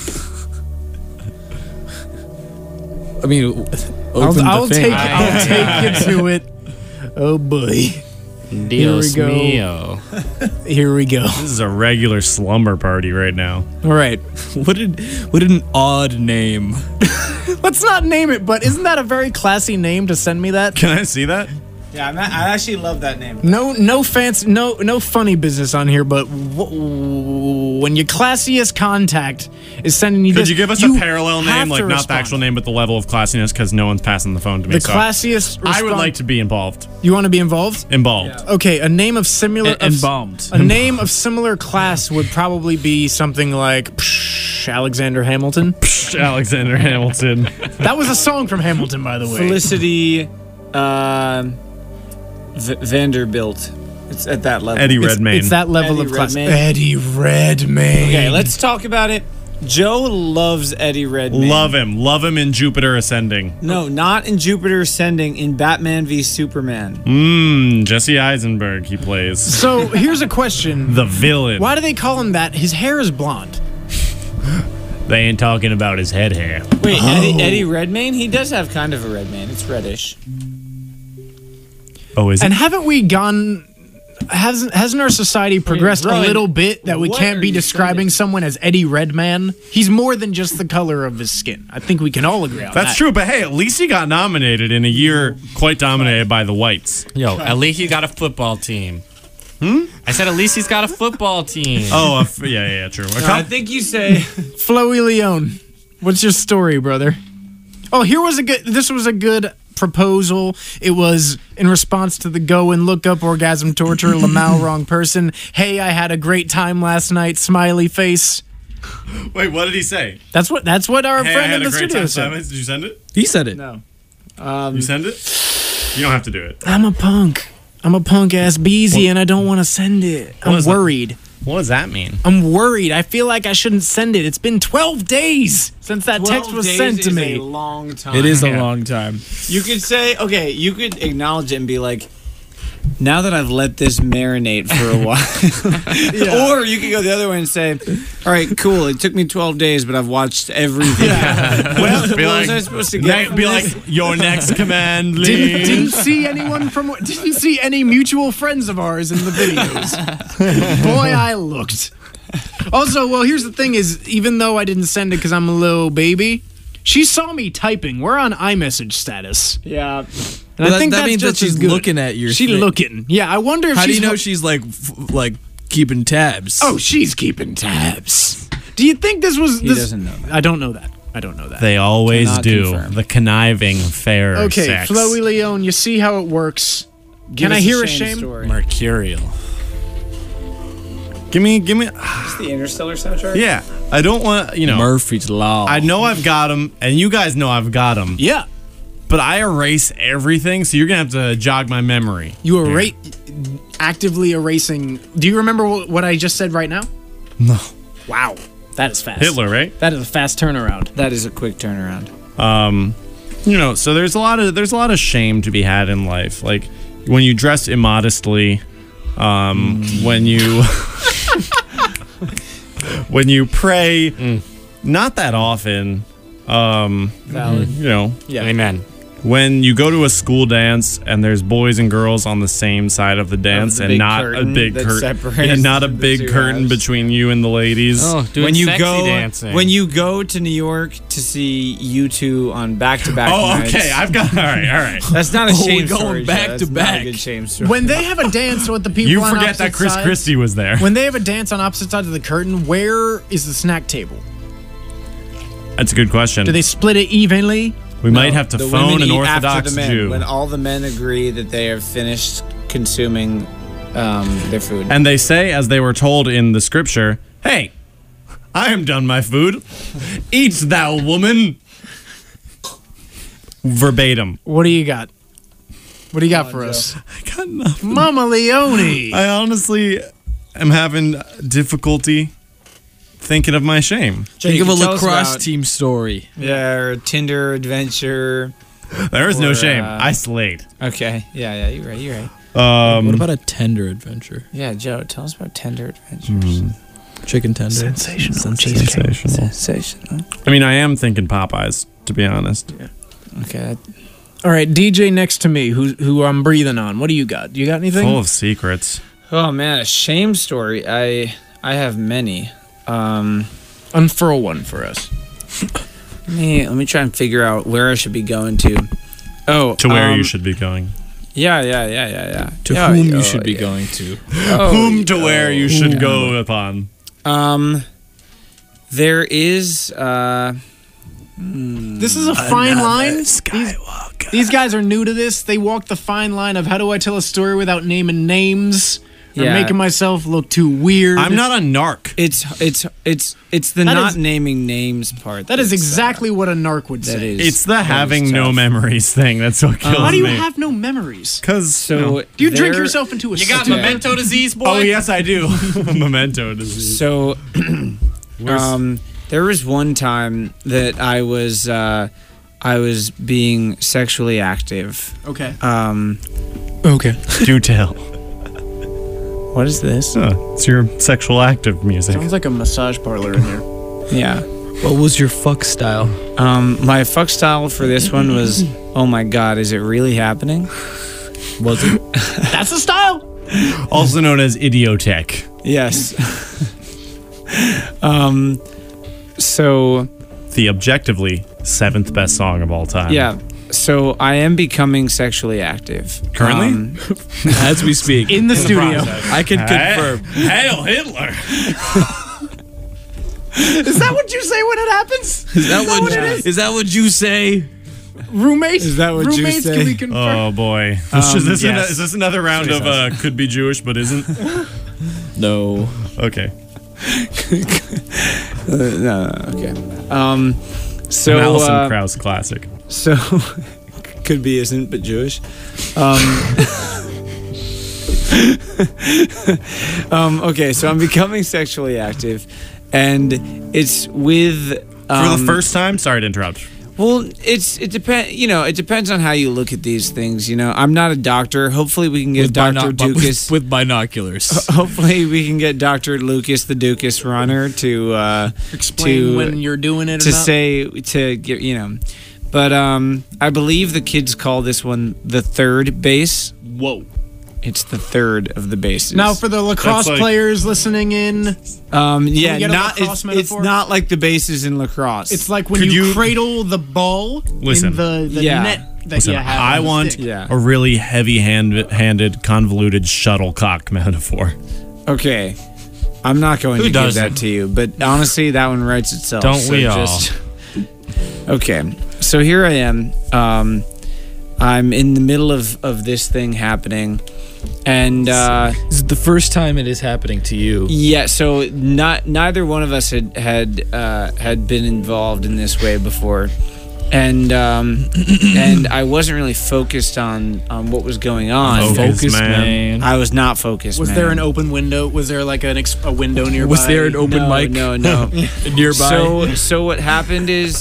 I mean, I'll, open I'll the take thing. I'll take you to it. Oh boy, Dios Here we go. mio. here we go. This is a regular slumber party right now. All right, What did what did an odd name? let's not name it, but isn't that a very classy name to send me that? Can I see that? Yeah, I'm not, I actually love that name. No, no fancy, no, no funny business on here. But w- when your classiest contact is sending you Could this, you give us you a parallel have name, like to not the respond. actual name, but the level of classiness? Because no one's passing the phone to me. The so classiest. I would respon- like to be involved. You want to be involved? Involved. Okay, a name of similar And, and of- bombed. A name of similar class would probably be something like psh, Alexander Hamilton. Alexander Hamilton. That was a song from Hamilton, by the way. Felicity uh, v- Vanderbilt. It's at that level. Eddie It's, Redmayne. it's that level Eddie of class. Redmayne. Eddie Redmayne. Okay, let's talk about it. Joe loves Eddie Redmayne. Love him. Love him in Jupiter Ascending. No, not in Jupiter Ascending. In Batman v Superman. Mmm, Jesse Eisenberg he plays. So here's a question. The villain. Why do they call him that? His hair is blonde. They ain't talking about his head hair. Wait, Eddie, Eddie Redmayne? He does have kind of a red mane. It's reddish. Oh, is And it? haven't we gone? Hasn't hasn't our society progressed a Ryan, little bit that we what can't are be you describing saying? someone as Eddie Redman? He's more than just the color of his skin. I think we can all agree on That's that. true, but hey, at least he got nominated in a year quite dominated by the whites. Yo, at least he's got a football team. Hmm? I said at least he's got a football team. Oh, a f- yeah, yeah, yeah, true. A I couple- think you say. Floey Leone, what's your story, brother? Oh, here was a good. This was a good proposal. It was in response to the go and look up orgasm torture. Lamau, wrong person. Hey, I had a great time last night. Smiley face. Wait, what did he say? That's what. That's what our Hey, I friend had in a the great studio time. said. Simon. Did you send it? He said it. No. You send it? You don't have to do it. I'm a punk. I'm a punk ass beezy, and I don't want to send it. I'm is that? worried. What does that mean? I'm worried. I feel like I shouldn't send it. It's been twelve days since that text was sent to is me. a long time. It is a Yeah. long time. You could say, okay, you could acknowledge it and be like, now that I've let this marinate for a while. Or you could go the other way and say, all right, cool. It took me twelve days, but I've watched every video. Well, Be what like, was I supposed to get? ne- be like, your next command, Didn't, please. didn't see anyone from didn't see any mutual friends of ours in the videos. Boy, I looked. Also, well, here's the thing: is even though I didn't send it because I'm a little baby, she saw me typing. We're on iMessage status, Yeah. and Well, I think that, that that's means just that she's as good. looking at your. She thing. looking. Yeah, I wonder if How do she's you know lo- she's like f- like keeping tabs? Oh, she's keeping tabs. Do you think this was? He this, doesn't know that. I don't know that. I don't know that. They always Cannot do. confirm. The conniving fair okay, sex. Chloe Leone, you see how it works. Give Can I us hear a shame shame? story. Mercurial. Give me, give me. It's the Interstellar soundtrack. Yeah, I don't want, you know. Murphy's Law. I know I've got them, and you guys know I've got them. Yeah. But I erase everything, so you're gonna have to jog my memory. You are here. ra- actively erasing. Do you remember wh- what I just said right now? No. Wow. That is fast. Hitler, right? That is a fast turnaround. That is a quick turnaround. Um, you know, so there's a lot of there's a lot of shame to be had in life. Like when you dress immodestly, um, when you when you pray, not that often. Um, Valid. you know, Yeah. Amen. when you go to a school dance and there's boys and girls on the same side of the dance the and big not a curtain big that curtain, separates and not a the big two curtain halves. between you and the ladies. Oh, doing When you sexy go, dancing. when you go to New York to see U two on back-to-back Oh, nights, okay. I've got all right, all right. that's not a Oh, shame we're going story. Joe. back That's to not a back. good shame story. When they have a dance with the people You on forget that opposite Chris sides- Christie was there. When they have a dance on opposite sides of the curtain, where is the snack table? That's a good question. Do they split it evenly? we might have to the phone women an eat Orthodox after the men, Jew. when all the men agree that they have finished consuming um, their food. And they say, as they were told in the scripture, "Hey, I am done my food. Eat thou, woman." Verbatim. What do you got? What do you got for us? I got nothing. Mama Leone. I honestly am having difficulty thinking of my shame. Think of a Tell us lacrosse about- team story. Yeah, or Tinder adventure. There is no Or, shame. uh, I slayed. Okay, yeah, yeah, you're right, you're right. Um, What about a tender adventure? Yeah, Joe, tell us about Tender adventures. Chicken tender. Sensational. Sensational. Sensational. I mean, I am thinking Popeyes, to be honest. Okay, that- All right, D J next to me, who who I'm breathing on. What do you got? You got anything? Full of secrets. oh man, a shame story. I I have many. Um, Unfurl one for us. let me let me try and figure out where I should be going to. Oh, To where um, you should be going. Yeah, yeah, yeah, yeah, yeah. To Yeah, whom you oh, should be yeah. going to. Oh, Whom to where you should yeah. go upon. Um, there is uh. This is a fine line. These, these guys are new to this. They walk the fine line of how do I tell a story without naming names or Yeah. making myself look too weird. I'm not a narc. It's it's it's it's the That not is- naming names part. That is that's, uh, exactly what a narc would that say. is. It's the that is having no tough. memories thing. That's what kills How do you me. have no memories? Because So Do you drink there- yourself into a You got stupor? memento disease, boy? Oh yes, I do. Memento disease. So, Where's- um, there was one time that I was uh, I was being sexually active. Okay. Um, Okay. Do tell. what is this? Uh, it's your sexual active music. Sounds like a massage parlor in here. Yeah. What was your fuck style? Um, my fuck style for this one was, oh my god, is it really happening? Was it? That's the style. Also known as Idiotech. Yes. um, so The objectively seventh best song of all time. yeah. So I am becoming sexually active Currently? Um, As we speak. In the studio. I can confirm. Hail Hitler. Is that what you say when it happens? Is that what, what it is? is that what you say? Roommates? Is that what you Roommates, say? can we confirm? Oh boy. Um, is, this yes. ano- is this another round of uh, could be Jewish but isn't? No. Okay. Uh, no, no, okay. Um, so An Alison uh, Krauss classic. so could be isn't but Jewish. Um, um, okay, so I'm becoming sexually active, and it's with um, For the first time, sorry to interrupt. Well, it's it depends. You know, it depends on how you look at these things. You know, I'm not a doctor. Hopefully, we can get Doctor bino- but with- Dukas. with binoculars. Hopefully, we can get Doctor Lucas, the Dukas runner, to uh, Explain to, when you're doing it to or not. say to get you know. But um, I believe the kids call this one the third base. Whoa. It's the third of the bases. Now, for the lacrosse That's like- players listening in, um, yeah, we get a not lacrosse it's, metaphor? it's not like the bases in lacrosse. it's like when Could you, you- cradle the ball Listen. in the, the Yeah. net that Listen, you have. I on the want stick. Yeah. a really heavy-handed, convoluted shuttlecock metaphor. okay. I'm not going Who to give doesn't? that to you, but honestly, that one writes itself. Don't so we all? just, Okay, so here I am. Um, I'm in the middle of, of this thing happening, and uh, This is the first time it is happening to you. yeah. So not neither one of us had had uh, had been involved in this way before, and um, and I wasn't really focused on on what was going on. Focus, Focus, man. man. I was not focused. Was man. there an open window? Was there like an ex- a window nearby? Was there an open no, mic No, no. nearby? So so what happened is,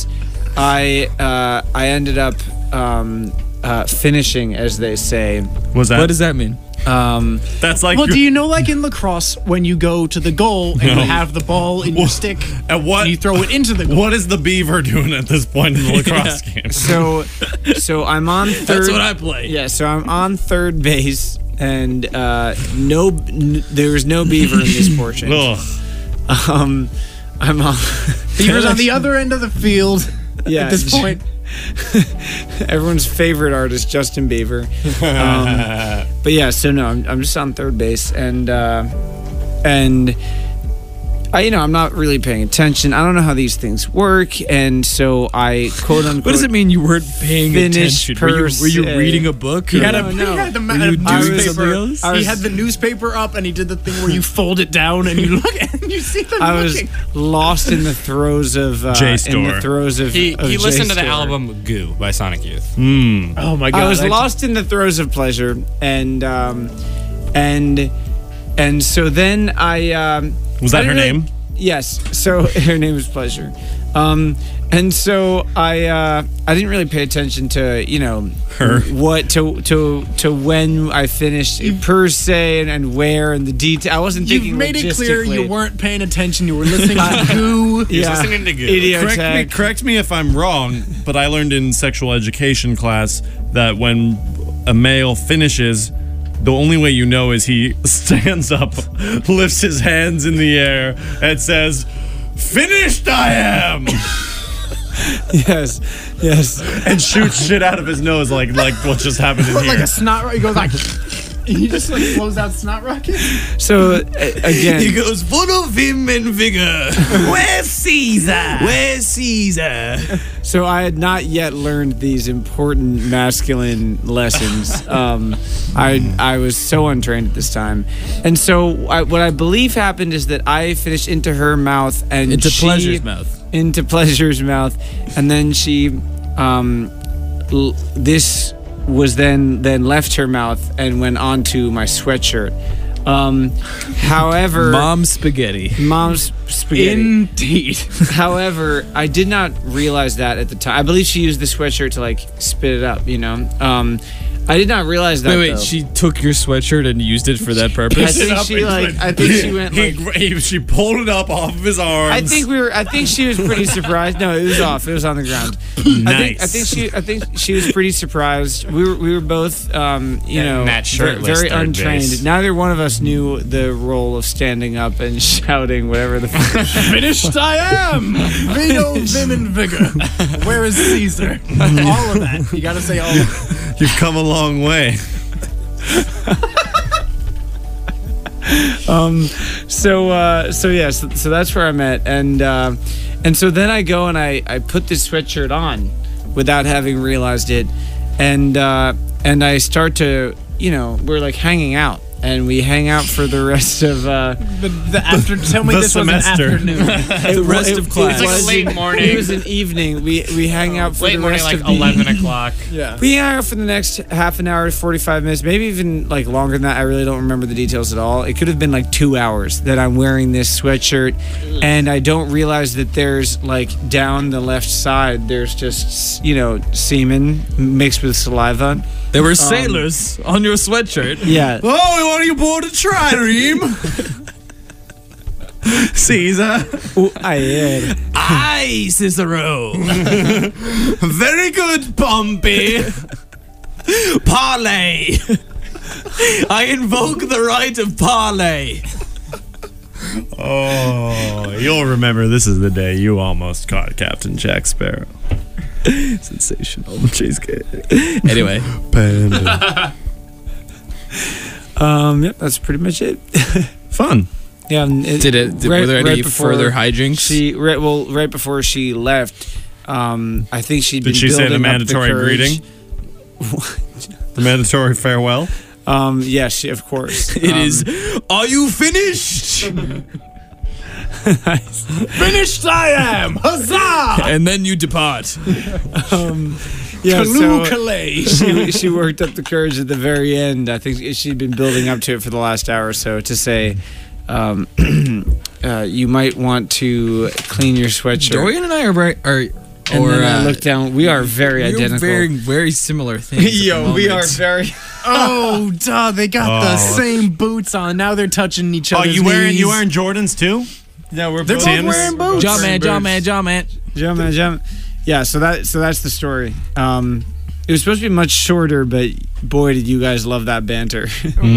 I uh, I ended up um, uh, finishing, as they say. Was that? what does that mean? Um, That's like. Well, do you know, like in lacrosse, when you go to the goal and you No. have the ball in your stick At what? and you throw it into the goal? What is the beaver doing at this point in the lacrosse game? so so I'm on third. That's what I play. Yeah, so I'm on third base, and uh, no, n- there was no beaver in this portion. Ugh. Um, I'm on. Beaver's on the other end of the field Yeah, at this point. everyone's favorite artist, Justin Bieber. Um, but yeah, so no, I'm, I'm just on third base, and uh, and I, you know, I'm not really paying attention. I don't know how these things work, and so I quote unquote. What does it mean you weren't paying Finish attention? Were you, were you per reading a book? He or- had, a, No, he no. had the ma- Were you doing newspaper. something else? I he was- had the newspaper up, and he did the thing where you fold it down and you look and you see them I was looking. lost in the throes of uh, in J-Store. the throes of. He of he listened to the J-Store. album Goo by Sonic Youth. Oh my god! I was I- lost in the throes of pleasure, and um, and and so then I um, Was that I her didn't really- name? Yes. So her name is Pleasure, um, and so I uh, I didn't really pay attention to you know Her. what to to to when I finished per se and, and where and the detail. I wasn't You thinking made it clear you logistically. weren't paying attention. You were listening to Goo. He was listening to Goo. Idiotech. Correct me, correct me if I'm wrong, but I learned in sexual education class that when a male finishes, the only way you know is he stands up, lifts his hands in the air, and says, "Finished I am!" Yes. Yes. and shoots shit out of his nose like like what just happened in Like here. a snot rocket. He goes like. He just like blows out snot rockets. So uh, again. goes full of vim and vigor. Where's Caesar? Where's Caesar? So I had not yet learned these important masculine lessons. Um, I I was so untrained at this time, and so I, what I believe happened is that I finished into her mouth and Into she, Pleasure's mouth. into Pleasure's mouth, and then she, um, l- this was then then left her mouth and went onto my sweatshirt. Um, however, Mom spaghetti. mom's spaghetti. Indeed. However, I did not realize that at the time. I believe she used the sweatshirt to like spit it up, you know. Um, I did not realize that. Wait, wait. though. She took your sweatshirt and used it for that I purpose. It think up she and like. went- I think she went He, like. he, she pulled it up off of his arms. I think we were. I think she was pretty surprised. No, it was off. It was on the ground. I think. I Nice. think she. I think she was pretty surprised. We were. We were both. Um, you Yeah, know, Matt ver- shirtless very third untrained. base. Neither one of us knew the role of standing up and shouting whatever the. Finished I am. Vino, vim, and vigor. Where is Caesar? All of that. You gotta say all of it. You've come a long way. um so uh so yeah so, so that's where I'm at, and uh and so then I go and I I put this sweatshirt on without having realized it, and uh and I start to, you know, we're like hanging out, and we hang out for the rest of uh The, the after. Tell me The this semester. was an afternoon. The rest of class. It's like a was late an- morning. It was an evening. We we hang out for Late the morning, rest like of the eleven o'clock. Yeah. We hang out for the next half an hour, forty-five minutes, maybe even like longer than that. I really don't remember the details at all. It could have been like two hours that I'm wearing this sweatshirt, and I don't realize that there's like down the left side, there's just, you know, semen mixed with saliva. There were sailors on your sweatshirt. Yeah. Oh, we want you aboard a trireme. Caesar. Oh, I had. Aye, Cicero. Very good, Pompey. Parley. I invoke the right of parley. Oh, you'll remember this is the day you almost caught Captain Jack Sparrow. Sensational. Cheesecake. Anyway. Panda. Um, yep, that's pretty much it. Fun. Yeah. and Did it? Did, right- were there right any before further hijinks? She right, well, right before she left, Um, I think she'd Did been she say the building up mandatory courage. greeting? The mandatory farewell? Um, yes, she, of course. It um, is. Are you finished? Finished I am! Huzzah! And then you depart. Yeah, so Kaloo-Kalay. she, she worked up the courage at the very end. I think she'd been building up to it for the last hour or so to say, um, uh, you might want to clean your sweatshirt. Dorian and I are very, are, And or then I uh, look down. We are very we're identical. very, very similar things. at the Yo, we are moment. very. Oh, duh, they got the Oh. same boots on. Now they're touching each Oh, other's you wearing knees. you wearing Jordans too? No, we're They're both both wearing boots. John man, John man, John man. Jump, man, jump. Yeah, so that so that's the story. Um, it was supposed to be much shorter, but boy, did you guys love that banter.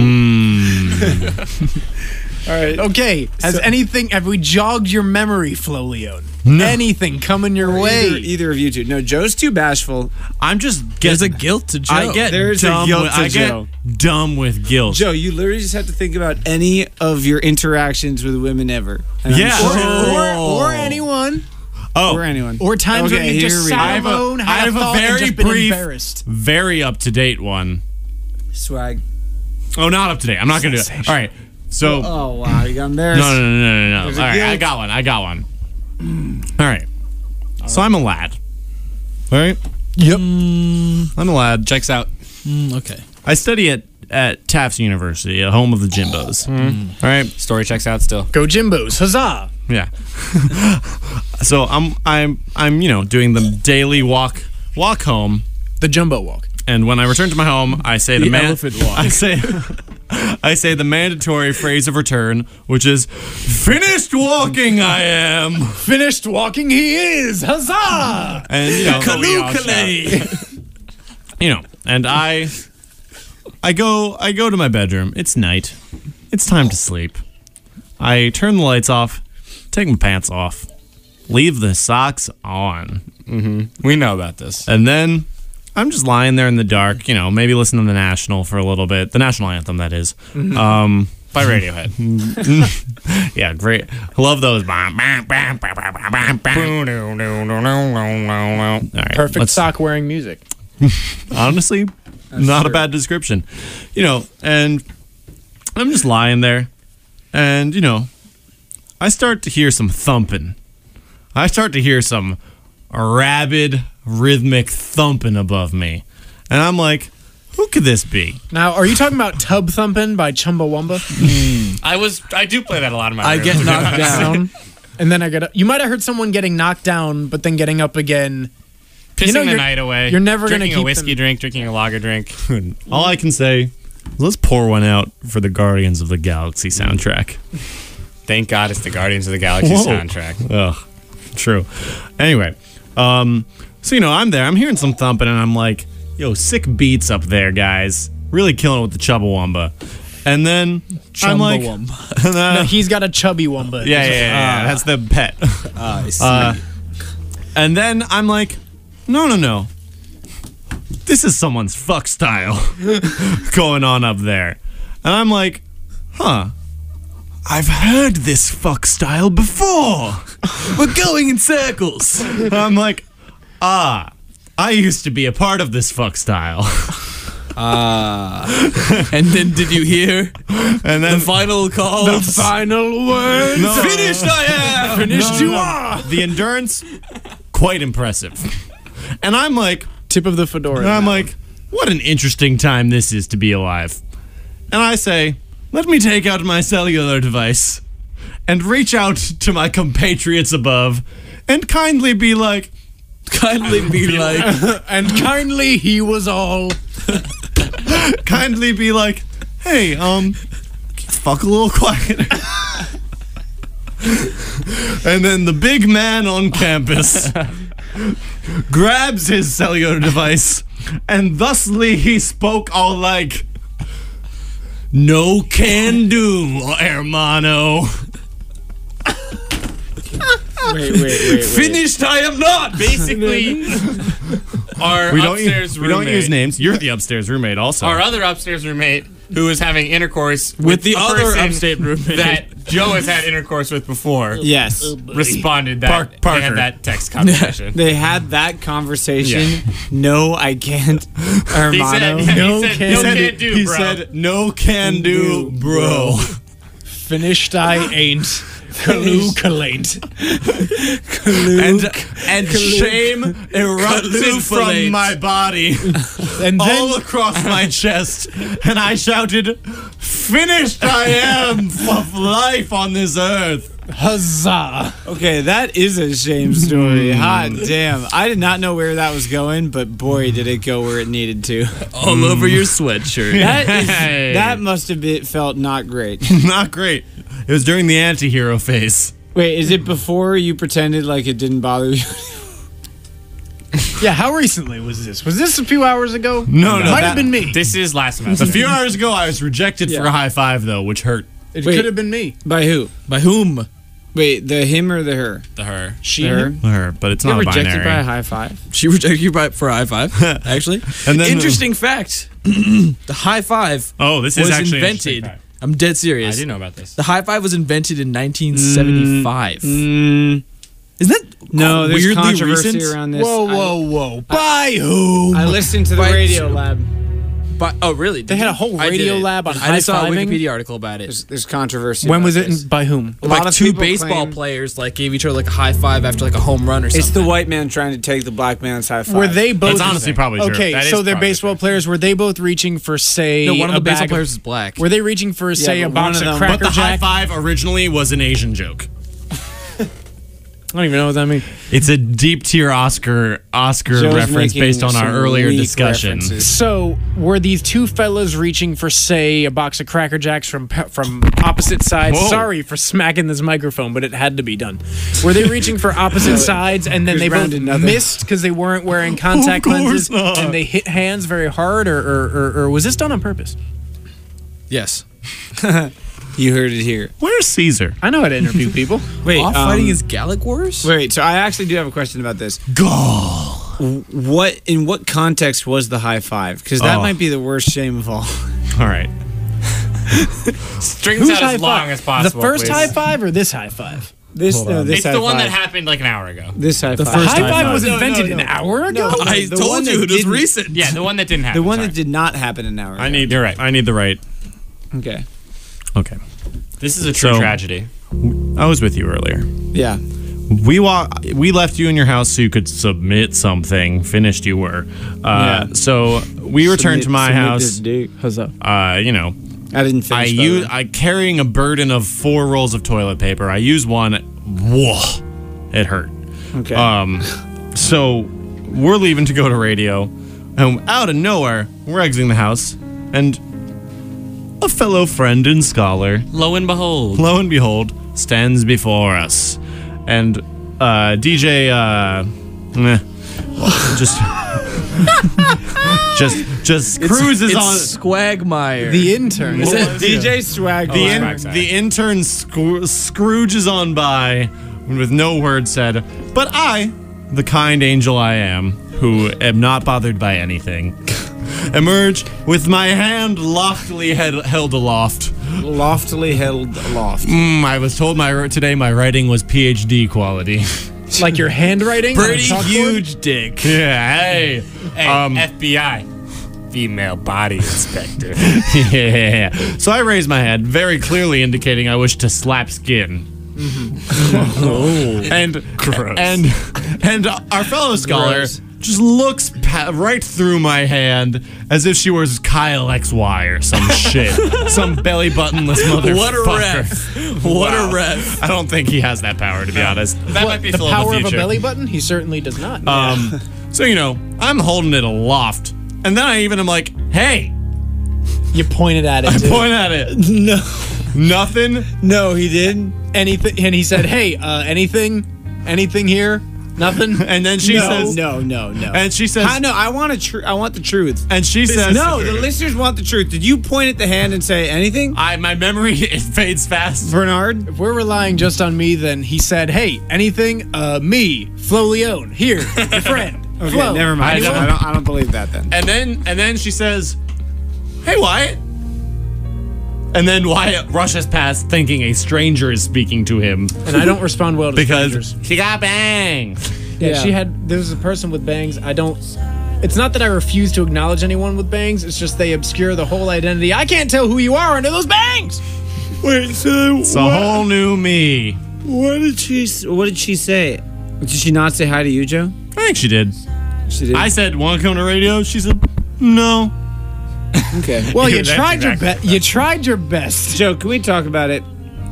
All right. Okay, has So- anything, have we jogged your memory, Flo Leone? No. Anything coming your way? Either, either of you two. No, Joe's too bashful. I'm just There's a getting. guilt to Joe. I get There's a dumb. guilt with, to I get Joe. dumb with guilt. Joe, you literally just have to think about any of your interactions with women ever. And I'm Yeah. sure- Or, or anyone. oh, or anyone. Or times when Okay, you here just we sat go. I have a- alone, I had have a a thought, and very just been brief- embarrassed. very up to date one. Swag. Oh, not up to date. I'm not gonna do it. All right. So Oh wow, you got no, embarrassed. no, no, no, no, no. There's All a right, I guilt. got one. I got one. All right. So I'm a lad. All right. Yep. I'm a lad. Checks out. Mm, okay. I study at at Tufts University, a home of the Jimbos. All right. Story checks out still. Go Jimbos. Huzzah. Yeah. So I'm I'm I'm you know doing the daily walk walk home, The Jumbo Walk. and when I return to my home, I say the, The man- elephant walk. I say I say the mandatory phrase of return, which is "finished walking I am," Finished walking he is. Huzzah. and you know Kaloo-Kalay. you know, and I I go I go to my bedroom. It's night. It's time to sleep. I turn the lights off, take my pants off, leave the socks on. We know about this. And then I'm just lying there in the dark, you know, maybe listen to the National for a little bit. The national anthem, that is. Um, By Radiohead. yeah, great. Love those. All right, Perfect let's- sock wearing music. Honestly, not a true. bad description. You know, and I'm just lying there, and, you know, I start to hear some thumping. I start to hear some rabid, rhythmic thumping above me. And I'm like, who could this be? Now, are you talking about Tub Thumpin' by Chumbawamba? I was. I do play that a lot in my I room. get knocked down. Down. And then I get up. You might have heard someone getting knocked down, but then getting up again. Pissing You know, the you're- night away. you're never gonna drinking keep a whiskey them- drink, drinking a lager drink. All I can say is let's pour one out for the Guardians of the Galaxy soundtrack. Thank God it's the Guardians of the Galaxy Whoa. soundtrack. Ugh, true. Anyway, um, so you know, I'm there. I'm hearing some thumping, and I'm like, "Yo, sick beats up there, guys! Really killing it with the Chumbawamba." And then I'm like, Chumbawamba. and then- No, he's got a chubby Wumba. yeah, yeah, yeah, yeah, that's the pet. Ah, I see. Uh, and then I'm like, "No, no, no! This is someone's fuck style going on up there." And I'm like, "Huh." I've heard this fuck style before. We're going in circles. I'm like, ah, I used to be a part of this fuck style. Ah. And then did you hear And the then final call? The final word. No. Finished I am. Finished No, you no. are. the endurance, quite impressive. And I'm like, Tip of the fedora. and I'm like, what an interesting time this is to be alive. And I say, let me take out my cellular device and reach out to my compatriots above and kindly be like, Kindly be like, and kindly he was all. kindly be like, hey, um, fuck a little quieter. And then the big man on campus grabs his cellular device, and thusly he spoke all like, no can do, hermano. Wait, wait, wait, wait. finished I am not. Basically, our We don't, upstairs use, we roommate, don't use names. You're the upstairs roommate also. our other upstairs roommate, who was having intercourse With the a other person upstate roommate. that Joe has had intercourse with before Yes. responded that Park- they Parker. had that text conversation. They had that conversation. No, I can't. He said, Hermano. yeah, No he said, can no do. can't do, he bro. said, "No can do, bro." Finished I ain't. Kaloo kalaint. And and shame erupted from my body And then all across my chest, and I shouted, "Finished I am of life on this earth." huzzah. Okay, that is a shame story. Hot damn. I did not know where that was going, but boy, did it go where it needed to. All over your sweatshirt. That is, that must have been, felt not great. Not great. It was during the anti-hero phase. Wait, is it before you pretended like it didn't bother you? Yeah, how recently was this? Was this a few hours ago? No, no, Might that- have been me. This is last semester. A few hours ago, I was rejected for a high five, though, which hurt. It Wait. could have been me. By who? By whom? Wait, the him or the her? The her. She. Her. Her, but it's Get not a rejected binary. by a high five. She rejected you by, for a high five, actually. And then- Interesting fact. The high five Oh, this is was actually an invented. interesting fact. I'm dead I serious. do know about this. The high five was invented in nineteen seventy-five. Mm, Isn't that no, there's weirdly controversy recent? around this. Whoa, I- whoa, whoa. By who? I listened to the By radio two. lab. But, oh, really? They had a whole I radio didn't. lab on I just saw a high-fiving? Wikipedia article about it. There's, there's controversy. When about was it this. and by whom? A lot Like of two people baseball claim- players like gave each other like a high five after like a home run or something. It's the white man trying to take the black man's high five. Were they both? That's honestly probably true. Okay, That is so they're probably baseball true. players. Were they both reaching for, say, no, one of a the baseball bag of- players is black. Were they reaching for, say, a but one box of of them- Cracker But the high Jack? five originally was an Asian joke. I don't even know what that means. It's a deep tier Oscar Oscar Joe's reference making based on our some earlier weak discussion. references. So, were these two fellas reaching for, say, a box of Cracker Jacks from from opposite sides? Whoa. Sorry for smacking this microphone, but it had to be done. Were they reaching for opposite sides, and then Here's they both round another. missed because they weren't wearing contact Of course lenses, not. and they hit hands very hard, or, or, or, or was this done on purpose? Yes. You heard it here. Where's Caesar? I know how to interview people. Wait, Off um, fighting is Gallic Wars? Wait, so I actually do have a question about this. Gaul. What in what context was the high five? Because that Oh. might be the worst shame of all. All right. Strings Whose out high as long five? as possible. The first please. high five or this high five? This no, this It's high the one five. that happened like an hour ago. This high The five. first High high five five. was No, no, invented no. an hour ago. No, I the told one you that it was didn't- recent. Yeah, the one that didn't happen. The one sorry. that did not happen an hour. I ago. need. You're right. I need the right. Okay. Okay. This is a true So- tragedy. I was with you earlier. Yeah. We wa- We left you in your house so you could submit something. Finished you were. Uh, Yeah. So we returned Submit- to my submit house. this dick. Huzzah. Uh, you know, I didn't finish. I that use one. I carrying a burden of four rolls of toilet paper. I use one. Whoa, it hurt. Okay. Um, so we're leaving to go to radio, and out of nowhere, we're exiting the house, and a fellow friend and scholar, Lo and behold. lo and behold, stands before us, and uh, D J, uh, meh, just, just, just cruises it's on. Squagmire. The intern. Is it D J Swag. The, in, Swag Sack. the intern scro- Scrooges on by with no word said, but I, the kind angel I am, who am not bothered by anything, emerge with my hand loftily head, held aloft. loftily held aloft. Mm, I was told my today my writing was P H D quality. Like your handwriting? on a Pretty chalkboard? huge dick. Yeah, hey. Hey, Um, F B I. Female body inspector. Yeah. So I raised my hand, very clearly indicating I wish to slap skin. and Gross. and and our fellow scholar Gross. just looks pa- right through my hand as if she was Kyle X Y or some shit, some belly buttonless motherfucker. What a ref. What Wow. a ref. I don't think he has that power, to be honest. That What, might be the Phil power in of the a future. belly button? He certainly does not. Um, so you know, I'm holding it aloft, and then I even am like, "Hey!" you pointed at it. I too. point at it. No. Nothing. No, he didn't. Anything, and he said, "Hey, uh, anything, anything here? Nothing." And then she no, says, no, no, no. and she says, I know. I want a tr- I want the truth. and she says, No, the listeners want the truth. Did you point at the hand and say anything, I my memory it fades fast. Bernard? If we're relying just on me, then he said, "Hey, anything? Uh, me, Flo Leone, here, your friend, Okay, Flo." never mind. I I don't- don't, I don't believe that then. And then and then she says, "Hey Wyatt, And then why rushes past thinking a stranger is speaking to him And I don't respond well to because strangers. she got bangs. Yeah, Yeah. she had. There was a person with bangs. I don't. It's not that I refuse to acknowledge anyone with bangs. It's just they obscure the whole identity. I can't tell who you are under those bangs. Wait, so It's a whole new me. what did she? What did she say? Did she not say hi to you, Joe? I think she did. She did. I said, "Want to come to radio?" She said, "No." okay. Well, you That's tried your exactly best. You tried your best. Joe, can we talk about it?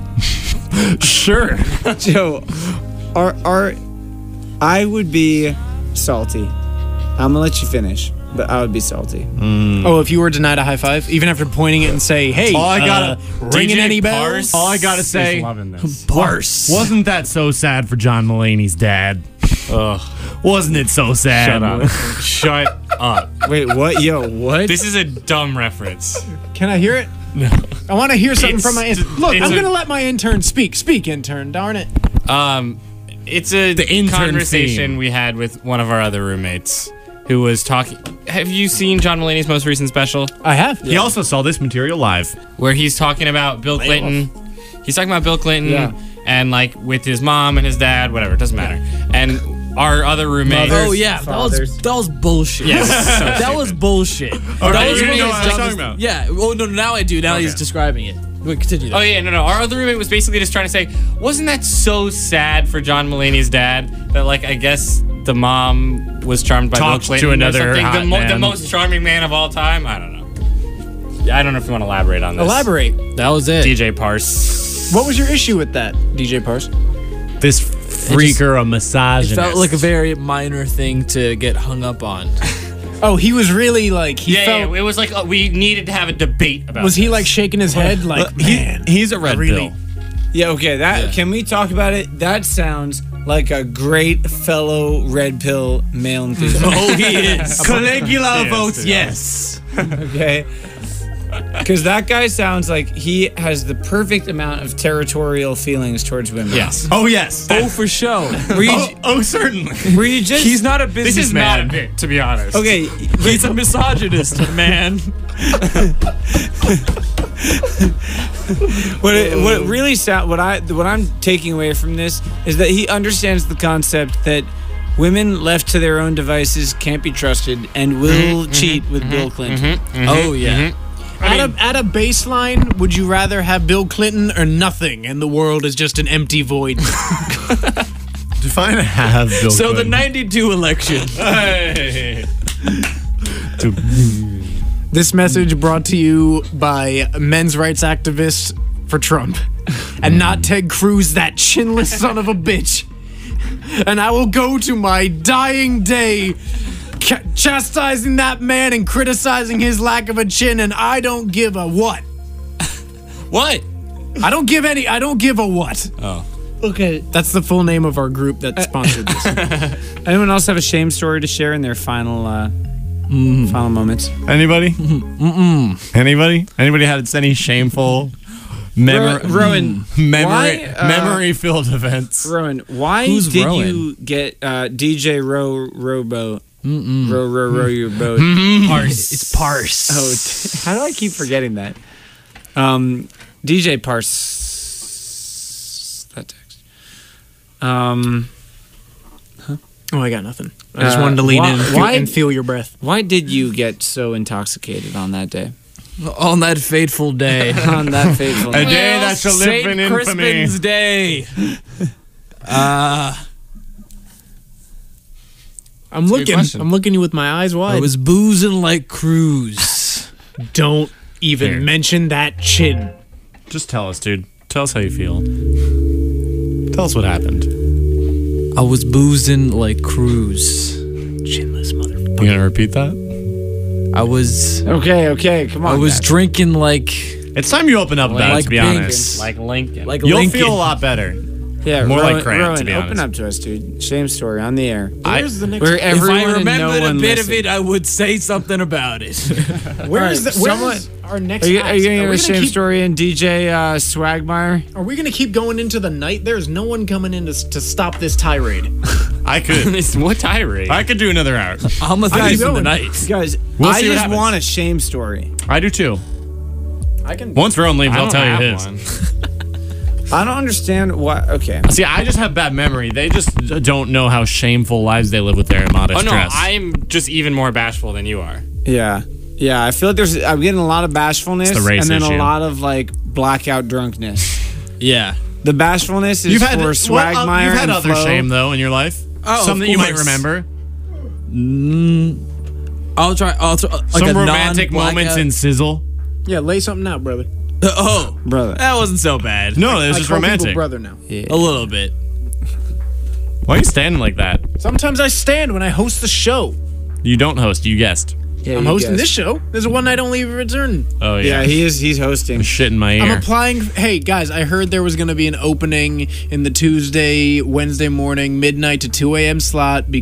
Sure. Joe, are are I would be salty. I'm gonna let you finish, but I would be salty. Oh, if you were denied a high five, even after pointing it and say, "Hey, All I uh, gotta ringing D J any bells?" Parse All I gotta say, loving this. Parse. wasn't that so sad for John Mulaney's dad? Ugh. Wasn't it so sad? Shut up. Shut up. Wait, what? Yo, what? This is a dumb reference. Can I hear it? No. I want to hear something It's- from my intern. Look, it's I'm a- gonna let my intern speak. Speak, intern. Darn it. Um, it's a The intern conversation theme. we had with one of our other roommates who was talking. Have you seen John Mulaney's most recent special I have. He also saw this material live. where he's talking about Bill Clinton? He's talking about Bill Clinton Yeah. and like with his mom and his dad, whatever. It doesn't matter. And our other roommate. Oh yeah, that was fathers. that was bullshit. Yes, so that was bullshit. Okay, that was you one know of what I his was dumbest- talking about. Yeah. Oh no, now I do. Now he's describing it. Wait, continue. Oh yeah, no, no. Our other roommate was basically just trying to say, wasn't that so sad for John Mulaney's dad that like I guess the mom was charmed by Talked Bill Clinton to another or something? hot The, mo- the man. most charming man of all time. I don't know. I don't know if you want to elaborate on this. Elaborate. that was it. D J Parse. What was your issue with that, D J Parse? This freaker, a misogynist. It felt like a very minor thing to get hung up on. Oh, he was really like he Yeah, felt. yeah, it was like uh, we needed to have a debate about. Was he this. like shaking his head like, He- man? he's a red really- pill. Yeah, okay. That can we talk about it? That sounds like a great fellow red pill male enthusiast. Oh, he is. Caligula Yes, votes yes. yes. Okay. Because that guy sounds like he has the perfect amount of territorial feelings towards women. Yes. Oh yes. Oh, for sure. Were you, Oh, oh certainly. were you just? He's not a This is not a businessman. bit, to be honest. okay. He's a misogynist, man. What it, what it really sound what I what I'm taking away from this is that he understands the concept that women left to their own devices can't be trusted and will cheat with Bill Clinton. Oh yeah. At a, at a baseline, would you rather have Bill Clinton or nothing, and the world is just an empty void? Define a have Bill So the Clinton. ninety-two election. Hey. This message brought to you by men's rights activists for Trump, and not Ted Cruz, that chinless son of a bitch. And I will go to my dying day ca- chastising that man and criticizing his lack of a chin, and I don't give a what. What? I don't give any. I don't give a what. Okay. That's the full name of our group that sponsored this. Anyone else have a shame story to share in their final uh, final moments? Anybody? Mm-mm. Anybody? Anybody had any shameful memory, Ro- Rowan, memory, why, uh, memory-filled events? Rowan, why Who's did Rowan? you get uh, D J row rowboat? Row row row your boat. Parse. It's parse. Oh, t- how do I keep forgetting that? Um, D J Parse. That text. Um, Oh, I got nothing. I just Uh, wanted to lean why- in and feel, why- and feel your breath. why did you get so intoxicated on that day? On that fateful day. On that fateful A night? day that shall live Saint in infamy. Crispin's Day. Uh, I'm looking. question. I'm looking you with my eyes I wide. was boozing like Cruz. Don't even Here. mention that chin. Just tell us, dude. Tell us how you feel. Tell us what happened. I was boozing like Cruz. Chinless motherfucker. You gonna repeat that? I was Okay, okay, come on. I was guys. drinking like It's time you open up about Like it, to be Bing. honest. Like Lincoln. like You'll Lincoln. feel a lot better. yeah, more Rowan, like crap, to Rowan, be open honest. up to us, dude. Shame story on the air. Where's the next? Where If everyone I and remembered no a one bit of listened. it, I would say something about it. Where is Alright, the? Where someone- is our next? Are you, act? are you gonna Are hear we a shame keep, story in D J uh, Swagmeyer? Are we gonna keep going into the night? There's no one coming in to, s- to stop this tirade. I could. This- what tirade? I could do another hour. I'm a keep thief in the going. night. Guys, We'll I see what just happens. want a shame story. I do too. I can. Once Rowan leaves, I I'll don't tell you have his. one. I don't understand why. Okay. See, I just have bad memory. They just don't know how shameful lives they live with their immodest Oh no, dress. I'm just even more bashful than you are. Yeah. Yeah, I feel like there's I'm getting a lot of bashfulness It's the race and then issue. a lot of like blackout drunkenness. Yeah. The bashfulness is You've had for well, uh, Swagmire You've had and other Flo. shame though in your life. Oh, Some of that you might course. remember. I'll try. I'll try. Like Some a romantic non-blackout- moments in Sizzle. Yeah, lay something out, brother. Oh, Brother. that wasn't so bad. No, it was I just call people romantic. brother now. A little bit. Why are you standing like that? Sometimes I stand when I host the show. You don't host. You guessed. Yeah, I'm you hosting guessed. this show. There's a one night only return. Oh Yeah, yeah. he is he's hosting. Shit in my ear. I'm applying. Hey guys, I heard there was going to be an opening in the Tuesday, Wednesday morning, midnight to two a.m. slot